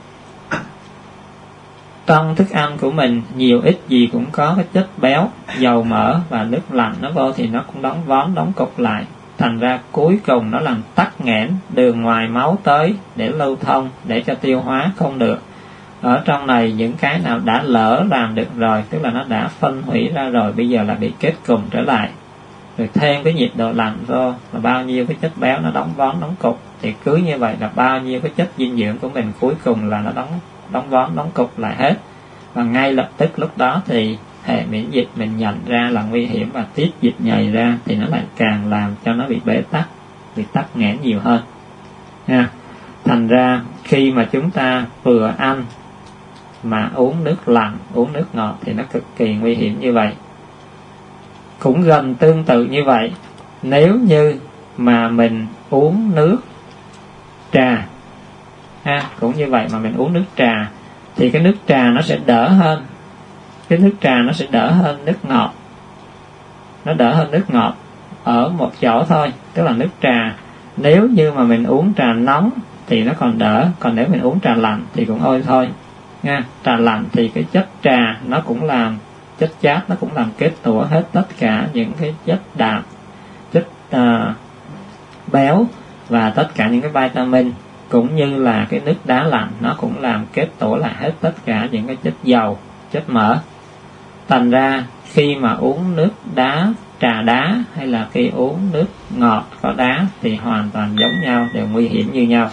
trong thức ăn của mình nhiều ít gì cũng có cái chất béo, dầu mỡ, và nước lạnh nó vô thì nó cũng đóng vón, đóng cục lại. Thành ra cuối cùng nó làm tắc nghẽn đường ngoài máu tới để lưu thông, để cho tiêu hóa không được. Ở trong này những cái nào đã lỡ làm được rồi, tức là nó đã phân hủy ra rồi, bây giờ là bị kết cùm trở lại. Rồi thêm cái nhiệt độ lạnh vô là bao nhiêu cái chất béo nó đóng vón, đóng cục. Thì cứ như vậy là bao nhiêu cái chất dinh dưỡng của mình cuối cùng là nó đóng đóng vón, đóng cục lại hết. Và ngay lập tức lúc đó thì hệ miễn dịch mình nhận ra là nguy hiểm và tiết dịch nhầy ra, thì nó lại càng làm cho nó bị bế tắc, bị tắc nghẽn nhiều hơn. Ha. Thành ra khi mà chúng ta vừa ăn mà uống nước lạnh, uống nước ngọt thì nó cực kỳ nguy hiểm như vậy. Cũng gần tương tự như vậy, nếu như mà mình uống nước trà, ha, cũng như vậy mà mình uống nước trà thì cái nước trà nó sẽ đỡ hơn. Cái nước trà nó sẽ đỡ hơn nước ngọt. Nó đỡ hơn nước ngọt ở một chỗ thôi, tức là nước trà nếu như mà mình uống trà nóng thì nó còn đỡ, còn nếu mình uống trà lạnh thì cũng ôi thôi nha. Trà lạnh thì cái chất trà nó cũng làm, chất chát nó cũng làm kết tủa hết tất cả những cái chất đạm, chất uh, béo và tất cả những cái vitamin, cũng như là cái nước đá lạnh nó cũng làm kết tủa lại hết tất cả những cái chất dầu, chất mỡ. Thành ra khi mà uống nước đá, trà đá, hay là khi uống nước ngọt có đá thì hoàn toàn giống nhau, đều nguy hiểm như nhau.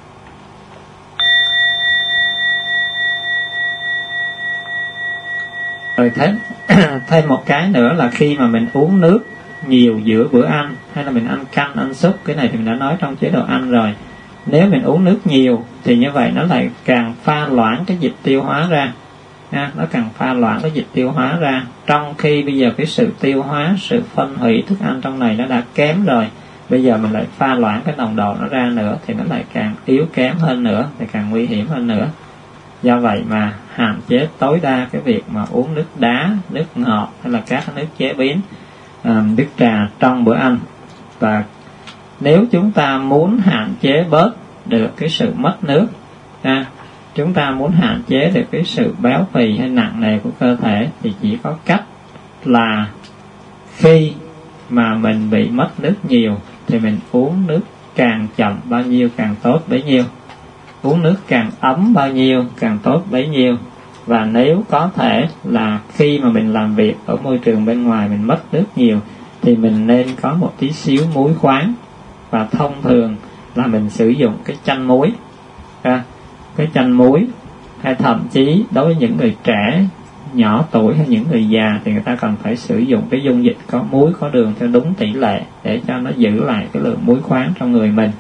Rồi thêm, thêm một cái nữa là khi mà mình uống nước nhiều giữa bữa ăn, hay là mình ăn canh, ăn súp, cái này thì mình đã nói trong chế độ ăn rồi. Nếu mình uống nước nhiều thì như vậy nó lại càng pha loãng cái dịch tiêu hóa ra. Ha, nó càng pha loãng cái dịch tiêu hóa ra, trong khi bây giờ cái sự tiêu hóa, sự phân hủy thức ăn trong này nó đã kém rồi, bây giờ mình lại pha loãng cái nồng độ nó ra nữa thì nó lại càng yếu kém hơn nữa, thì càng nguy hiểm hơn nữa. Do vậy mà hạn chế tối đa cái việc mà uống nước đá, nước ngọt hay là các nước chế biến, nước trà trong bữa ăn. Và nếu chúng ta muốn hạn chế bớt được cái sự mất nước, ha, chúng ta muốn hạn chế được cái sự béo phì hay nặng nề của cơ thể, thì chỉ có cách là khi mà mình bị mất nước nhiều thì mình uống nước càng chậm bao nhiêu càng tốt bấy nhiêu, uống nước càng ấm bao nhiêu càng tốt bấy nhiêu. Và nếu có thể là khi mà mình làm việc ở môi trường bên ngoài mình mất nước nhiều thì mình nên có một tí xíu muối khoáng, và thông thường là mình sử dụng cái chanh muối, ha, cái chanh muối, hay thậm chí đối với những người trẻ, nhỏ tuổi hay những người già thì người ta cần phải sử dụng cái dung dịch có muối, có đường theo đúng tỷ lệ để cho nó giữ lại cái lượng muối khoáng trong người mình.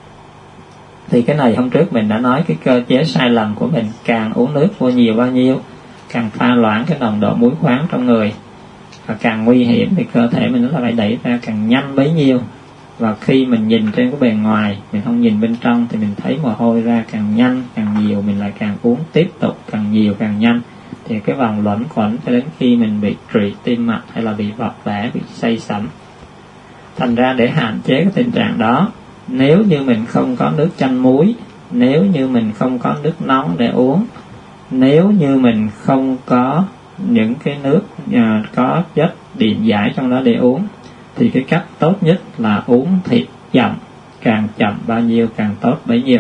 Thì cái này hôm trước mình đã nói cái cơ chế sai lầm của mình, càng uống nước vô nhiều bao nhiêu càng pha loãng cái nồng độ muối khoáng trong người, và càng nguy hiểm thì cơ thể mình nó lại đẩy ra càng nhanh bấy nhiêu. Và khi mình nhìn trên cái bề ngoài, mình không nhìn bên trong thì mình thấy mồ hôi ra càng nhanh, càng nhiều, mình lại càng uống tiếp tục càng nhiều càng nhanh, thì cái vòng luẩn quẩn cho đến khi mình bị trụy tim mạch hay là bị vật vã, bị say sẩm. Thành ra để hạn chế cái tình trạng đó, nếu như mình không có nước chanh muối, nếu như mình không có nước nóng để uống, nếu như mình không có những cái nước uh, có chất điện giải trong đó để uống, thì cái cách tốt nhất là uống thịt chậm, càng chậm bao nhiêu càng tốt bấy nhiêu.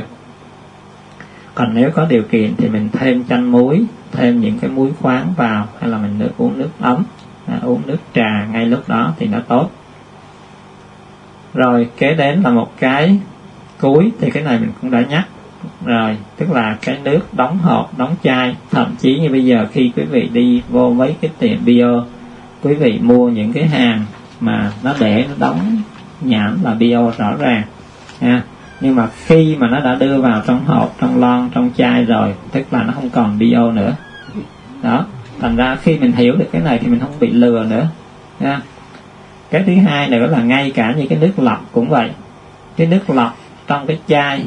Còn nếu có điều kiện thì mình thêm chanh muối, thêm những cái muối khoáng vào, hay là mình được uống nước ấm, à, uống nước trà ngay lúc đó thì nó tốt. Rồi kế đến là một cái cuối, thì cái này mình cũng đã nhắc Rồi, tức là cái nước đóng hộp, đóng chai. Thậm chí như bây giờ khi quý vị đi vô mấy cái tiệm bio, quý vị mua những cái hàng mà nó để nó đóng nhãn là bio rõ ràng ha. Nhưng mà khi mà nó đã đưa vào trong hộp, trong lon, trong chai rồi, tức là nó không còn bio nữa. Đó, thành ra khi mình hiểu được cái này thì mình không bị lừa nữa ha. Cái thứ hai nữa là ngay cả như cái nước lọc cũng vậy. Cái nước lọc trong cái chai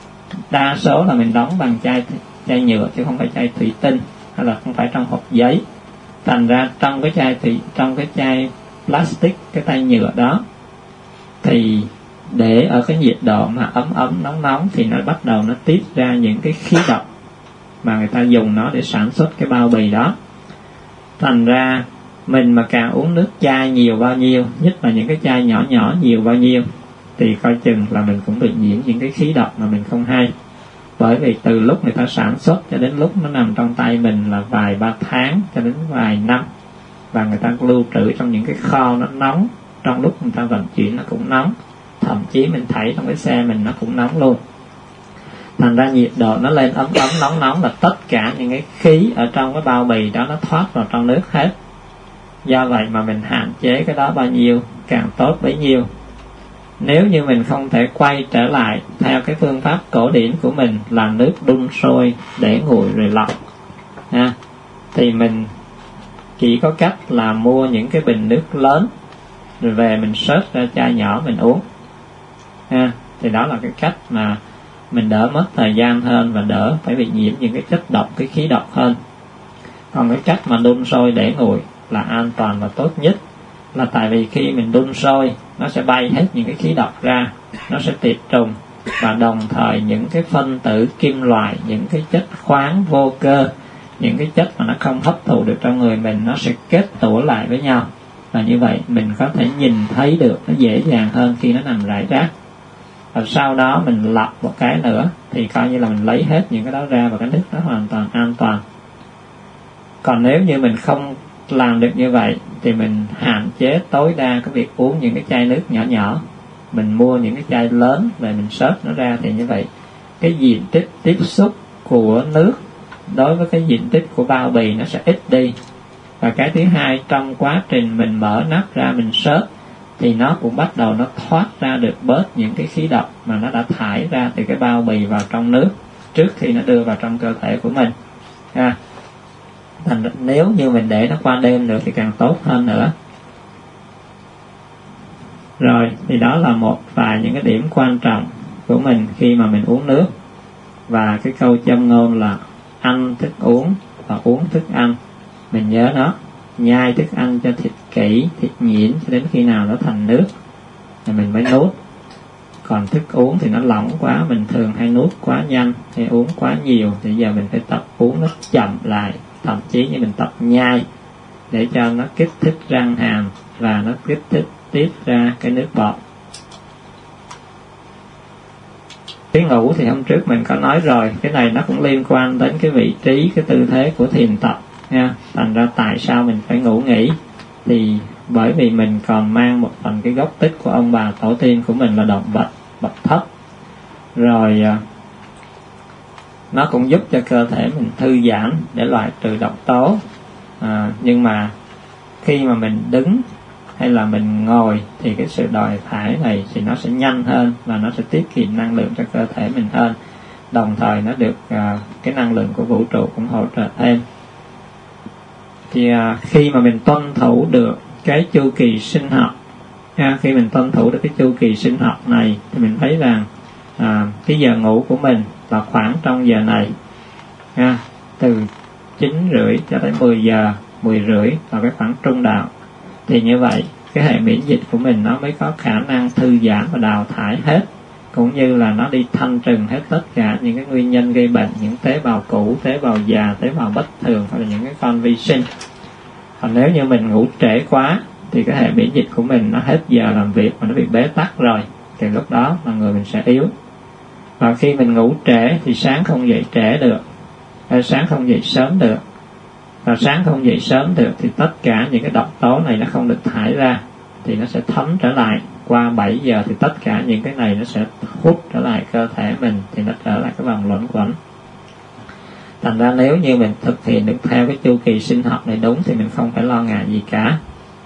đa số là mình đóng bằng chai chai nhựa chứ không phải chai thủy tinh, hay là không phải trong hộp giấy. Thành ra trong cái chai thủy trong cái chai plastic, cái tay nhựa đó, thì để ở cái nhiệt độ mà ấm ấm nóng nóng thì nó bắt đầu nó tiết ra những cái khí độc mà người ta dùng nó để sản xuất cái bao bì đó. Thành ra mình mà càng uống nước chai nhiều bao nhiêu, nhất là những cái chai nhỏ nhỏ nhiều bao nhiêu, thì coi chừng là mình cũng bị nhiễm những cái khí độc mà mình không hay. Bởi vì từ lúc người ta sản xuất cho đến lúc nó nằm trong tay mình là vài ba tháng cho đến vài năm, và người ta lưu trữ trong những cái kho nó nóng, trong lúc người ta vận chuyển nó cũng nóng, thậm chí mình thấy trong cái xe mình nó cũng nóng luôn. Thành ra nhiệt độ nó lên ấm ấm nóng nóng là tất cả những cái khí ở trong cái bao bì đó nó thoát vào trong nước hết. Do vậy mà mình hạn chế cái đó bao nhiêu càng tốt bấy nhiêu. Nếu như mình không thể quay trở lại theo cái phương pháp cổ điển của mình là nước đun sôi để nguội rồi lọc ha, thì mình chỉ có cách là mua những cái bình nước lớn rồi về mình xớt ra chai nhỏ mình uống ha. Thì đó là cái cách mà mình đỡ mất thời gian hơn và đỡ phải bị nhiễm những cái chất độc, cái khí độc hơn. Còn cái cách mà đun sôi để nguội là an toàn và tốt nhất, là tại vì khi mình đun sôi nó sẽ bay hết những cái khí độc ra, nó sẽ tiệt trùng, và đồng thời những cái phân tử kim loại, những cái chất khoáng vô cơ, những cái chất mà nó không hấp thụ được trong người mình, nó sẽ kết tủa lại với nhau, và như vậy mình có thể nhìn thấy được nó dễ dàng hơn khi nó nằm rải rác. Và sau đó mình lọc một cái nữa thì coi như là mình lấy hết những cái đó ra, và cái nước đó hoàn toàn an toàn. Còn nếu như mình không làm được như vậy thì mình hạn chế tối đa cái việc uống những cái chai nước nhỏ nhỏ, mình mua những cái chai lớn về mình xớt nó ra, thì như vậy cái diện tích tiếp xúc của nước đối với cái diện tích của bao bì nó sẽ ít đi. Và cái thứ hai, trong quá trình mình mở nắp ra mình xớt thì nó cũng bắt đầu nó thoát ra được bớt những cái khí độc mà nó đã thải ra từ cái bao bì vào trong nước trước khi nó đưa vào trong cơ thể của mình ha. Thành nếu như mình để nó qua đêm nữa thì càng tốt hơn nữa. Rồi, thì đó là một vài những cái điểm quan trọng của mình khi mà mình uống nước. Và cái câu châm ngôn là ăn thức uống và uống thức ăn, mình nhớ nó. Nhai thức ăn cho thịt kỹ, thịt nhuyễn cho đến khi nào nó thành nước thì mình mới nuốt. Còn thức uống thì nó lỏng quá, mình thường hay nuốt quá nhanh hay uống quá nhiều, thì giờ mình phải tập uống nó chậm lại, thậm chí như mình tập nhai để cho nó kích thích răng hàm và nó kích thích tiết ra cái nước bọt. Cái ngủ thì hôm trước mình có nói rồi, cái này nó cũng liên quan đến cái vị trí, cái tư thế của thiền tập nha. Thành ra tại sao mình phải ngủ nghỉ, thì bởi vì mình còn mang một phần cái gốc tích của ông bà tổ tiên của mình là động vật bậc thấp. Rồi nó cũng giúp cho cơ thể mình thư giãn để loại trừ độc tố. À, nhưng mà khi mà mình đứng hay là mình ngồi thì cái sự đòi thải này thì nó sẽ nhanh hơn và nó sẽ tiết kiệm năng lượng cho cơ thể mình hơn. Đồng thời nó được à, cái năng lượng của vũ trụ cũng hỗ trợ thêm. Thì à, khi mà mình tuân thủ được cái chu kỳ sinh học, ha, khi mình tuân thủ được cái chu kỳ sinh học này thì mình thấy rằng à, cái giờ ngủ của mình là khoảng trong giờ này, ha, từ chín rưỡi cho tới mười giờ, mười rưỡi là cái khoảng trung đạo. Thì như vậy cái hệ miễn dịch của mình nó mới có khả năng thư giãn và đào thải hết, cũng như là nó đi thanh trừng hết tất cả những cái nguyên nhân gây bệnh, những tế bào cũ, tế bào già, tế bào bất thường, hoặc là những cái con vi sinh. Còn nếu như mình ngủ trễ quá thì cái hệ miễn dịch của mình nó hết giờ làm việc mà nó bị bế tắc rồi, thì lúc đó là người mình sẽ yếu. Và khi mình ngủ trễ thì sáng không dậy trễ được, hay sáng không dậy sớm được. Và sáng không dậy sớm được thì tất cả những cái độc tố này nó không được thải ra, thì nó sẽ thấm trở lại qua bảy giờ thì tất cả những cái này nó sẽ hút trở lại cơ thể mình, thì nó trở lại cái vòng luẩn quẩn. Thành ra nếu như mình thực hiện được theo cái chu kỳ sinh học này đúng thì mình không phải lo ngại gì cả.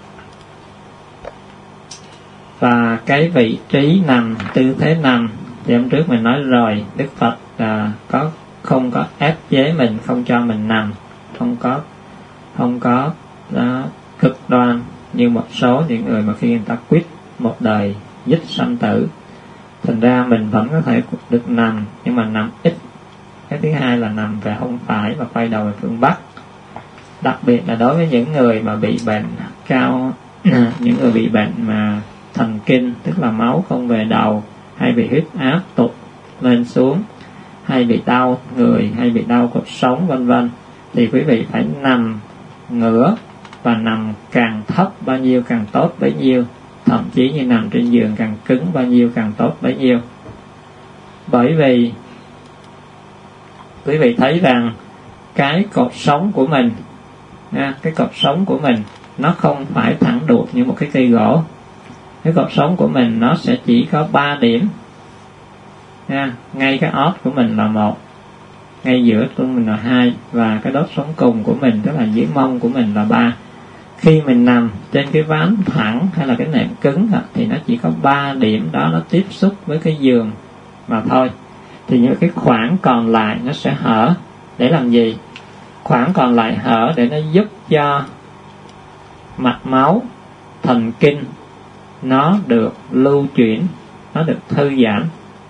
Và cái vị trí nằm, tư thế nằm thì hôm trước mình nói rồi, Đức Phật à, có không có ép chế mình, không cho mình nằm, không có không có đó, cực đoan như một số những người mà khi người ta quyết một đời dứt sanh tử. Thành ra mình vẫn có thể được nằm, nhưng mà nằm ít. Cái thứ hai là nằm về hông phải và quay đầu về phương Bắc. Đặc biệt là đối với những người mà bị bệnh cao, những người bị bệnh mà thần kinh, tức là máu không về đầu, hay bị huyết áp tụt lên xuống, hay bị đau người, hay bị đau cột sống vân vân, thì quý vị phải nằm ngửa, và nằm càng thấp bao nhiêu càng tốt bấy nhiêu, thậm chí như nằm trên giường càng cứng bao nhiêu càng tốt bấy nhiêu. Bởi vì quý vị thấy rằng cái cột sống của mình, cái cột sống của mình nó không phải thẳng đuột như một cái cây gỗ. Cái cột sống của mình nó sẽ chỉ có ba điểm. Ngay cái ót của mình là một, ngay giữa của mình là hai, và cái đốt sống cùng của mình, tức là dưới mông của mình là ba. Khi mình nằm trên cái ván thẳng hay là cái nệm cứng thì nó chỉ có ba điểm đó nó tiếp xúc với cái giường mà thôi. Thì những cái khoảng còn lại nó sẽ hở. Để làm gì? Khoảng còn lại hở để nó giúp cho mạch máu, thần kinh nó được lưu chuyển, nó được thư giãn,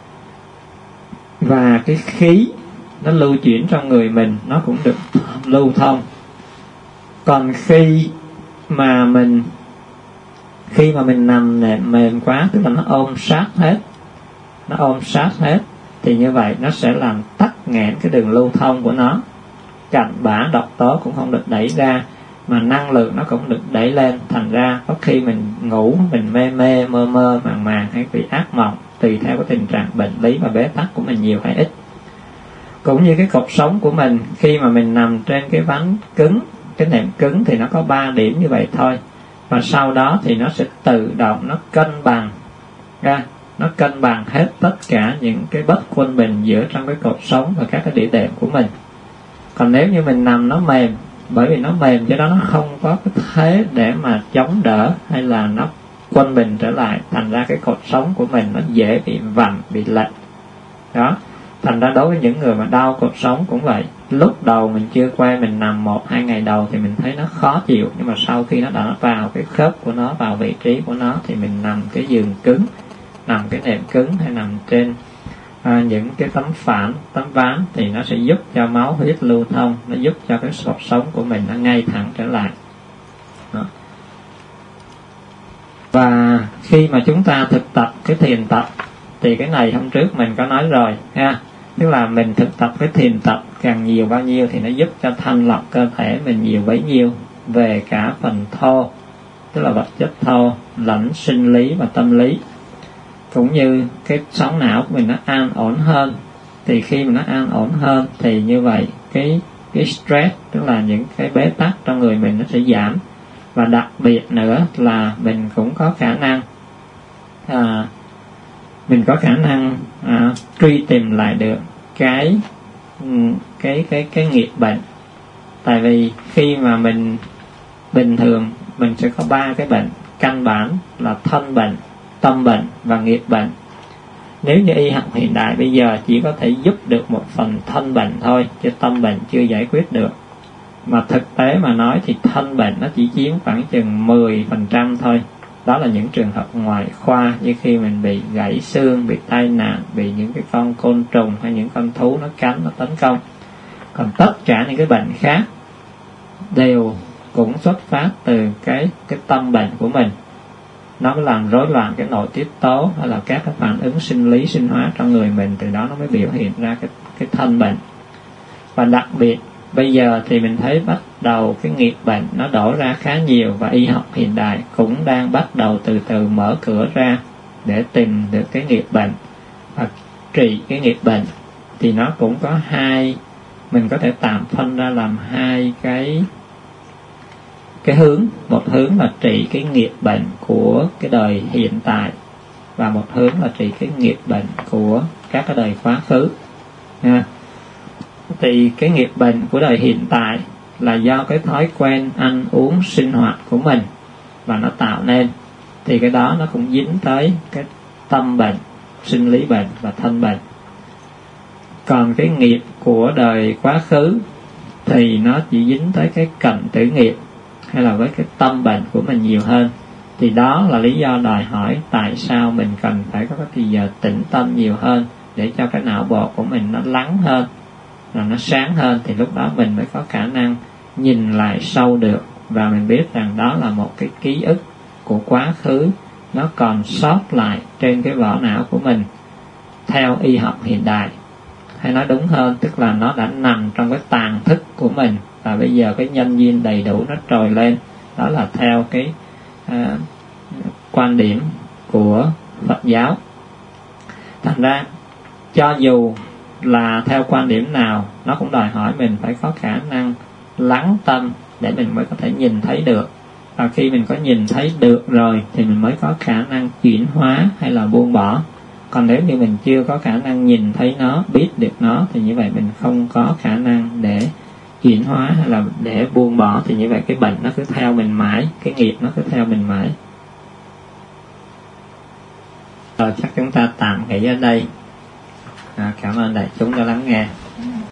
và cái khí nó lưu chuyển trong người mình nó cũng được lưu thông. Còn khi mà mình khi mà mình nằm nệm mềm quá, tức là nó ôm sát hết, nó ôm sát hết, thì như vậy nó sẽ làm tắc nghẽn cái đường lưu thông của nó. Cặn bã độc tố cũng không được đẩy ra, mà năng lượng nó cũng được đẩy lên. Thành ra có khi mình ngủ, mình mê mê, mơ mơ, màng màng, hay bị ác mộng, tùy theo cái tình trạng bệnh lý và bế tắc của mình nhiều hay ít. Cũng như cái cột sống của mình, khi mà mình nằm trên cái ván cứng, cái nệm cứng thì nó có ba điểm như vậy thôi, và sau đó thì nó sẽ tự động nó cân bằng ra, nó cân bằng hết tất cả những cái bất quân bình giữa trong cái cột sống và các cái địa điểm của mình. Còn nếu như mình nằm nó mềm, bởi vì nó mềm cho đó nó không có cái thế để mà chống đỡ hay là nó quân bình trở lại, thành ra cái cột sống của mình nó dễ bị vặn, bị lệch đó. Thành ra đối với những người mà đau cột sống cũng vậy. Lúc đầu mình chưa quen, mình nằm một hai ngày đầu thì mình thấy nó khó chịu, nhưng mà sau khi nó đã vào cái khớp của nó, vào vị trí của nó, thì mình nằm cái giường cứng, nằm cái nệm cứng, hay nằm trên à, những cái tấm phản, tấm ván, thì nó sẽ giúp cho máu huyết lưu thông, nó giúp cho cái cột sống của mình nó ngay thẳng trở lại đó. Và khi mà chúng ta thực tập cái thiền tập, thì cái này hôm trước mình có nói rồi ha, tức là mình thực tập cái thiền tập càng nhiều bao nhiêu thì nó giúp cho thanh lọc cơ thể mình nhiều bấy nhiêu, về cả phần thô, tức là vật chất thô, lẫn sinh lý và tâm lý. Cũng như cái sóng não của mình nó an ổn hơn, thì khi mà nó an ổn hơn thì như vậy cái cái stress, tức là những cái bế tắc trong người mình nó sẽ giảm. Và đặc biệt nữa là mình cũng có khả năng à, mình có khả năng à, truy tìm lại được cái cái cái cái nghiệp bệnh. Tại vì khi mà mình bình thường mình sẽ có ba cái bệnh căn bản là thân bệnh, tâm bệnh và nghiệp bệnh. Nếu như y học hiện đại bây giờ chỉ có thể giúp được một phần thân bệnh thôi, chứ tâm bệnh chưa giải quyết được. Mà thực tế mà nói thì thân bệnh nó chỉ chiếm khoảng chừng mười phần trăm thôi. Đó là những trường hợp ngoại khoa, như khi mình bị gãy xương, bị tai nạn, bị những cái con côn trùng hay những con thú nó cắn, nó tấn công. Còn tất cả những cái bệnh khác đều cũng xuất phát từ cái cái tâm bệnh của mình. Nó mới làm rối loạn cái nội tiết tố hay là các cái phản ứng sinh lý sinh hóa trong người mình, từ đó nó mới biểu hiện ra cái cái thân bệnh. Và đặc biệt bây giờ thì mình thấy bắt đầu cái nghiệp bệnh nó đổ ra khá nhiều, và y học hiện đại cũng đang bắt đầu từ từ mở cửa ra để tìm được cái nghiệp bệnh và trị cái nghiệp bệnh. Thì nó cũng có hai, mình có thể tạm phân ra làm hai cái cái hướng. Một hướng là trị cái nghiệp bệnh của cái đời hiện tại, và một hướng là trị cái nghiệp bệnh của các cái đời quá khứ ha. Thì cái nghiệp bệnh của đời hiện tại là do cái thói quen ăn uống sinh hoạt của mình và nó tạo nên, thì cái đó nó cũng dính tới cái tâm bệnh, sinh lý bệnh và thân bệnh. Còn cái nghiệp của đời quá khứ thì nó chỉ dính tới cái cận tử nghiệp hay là với cái tâm bệnh của mình nhiều hơn. Thì đó là lý do đòi hỏi tại sao mình cần phải có cái thời giờ tĩnh tâm nhiều hơn, để cho cái não bộ của mình nó lắng hơn, rồi nó sáng hơn, thì lúc đó mình mới có khả năng nhìn lại sâu được, và mình biết rằng đó là một cái ký ức của quá khứ nó còn sót lại trên cái vỏ não của mình theo y học hiện đại. Hay nói đúng hơn, tức là nó đã nằm trong cái tàng thức của mình, và bây giờ cái nhân duyên đầy đủ nó trồi lên. Đó là theo cái à, quan điểm của Phật giáo. Thành ra cho dù là theo quan điểm nào, nó cũng đòi hỏi mình phải có khả năng lắng tâm để mình mới có thể nhìn thấy được. Và khi mình có nhìn thấy được rồi thì mình mới có khả năng chuyển hóa hay là buông bỏ. Còn nếu như mình chưa có khả năng nhìn thấy nó, biết được nó, thì như vậy mình không có khả năng để chuyển hóa hay là để buông bỏ. Thì như vậy cái bệnh nó cứ theo mình mãi, cái nghiệp nó cứ theo mình mãi. Rồi chắc chúng ta tạm nghỉ ở đây. À, cảm ơn đại chúng đã lắng nghe.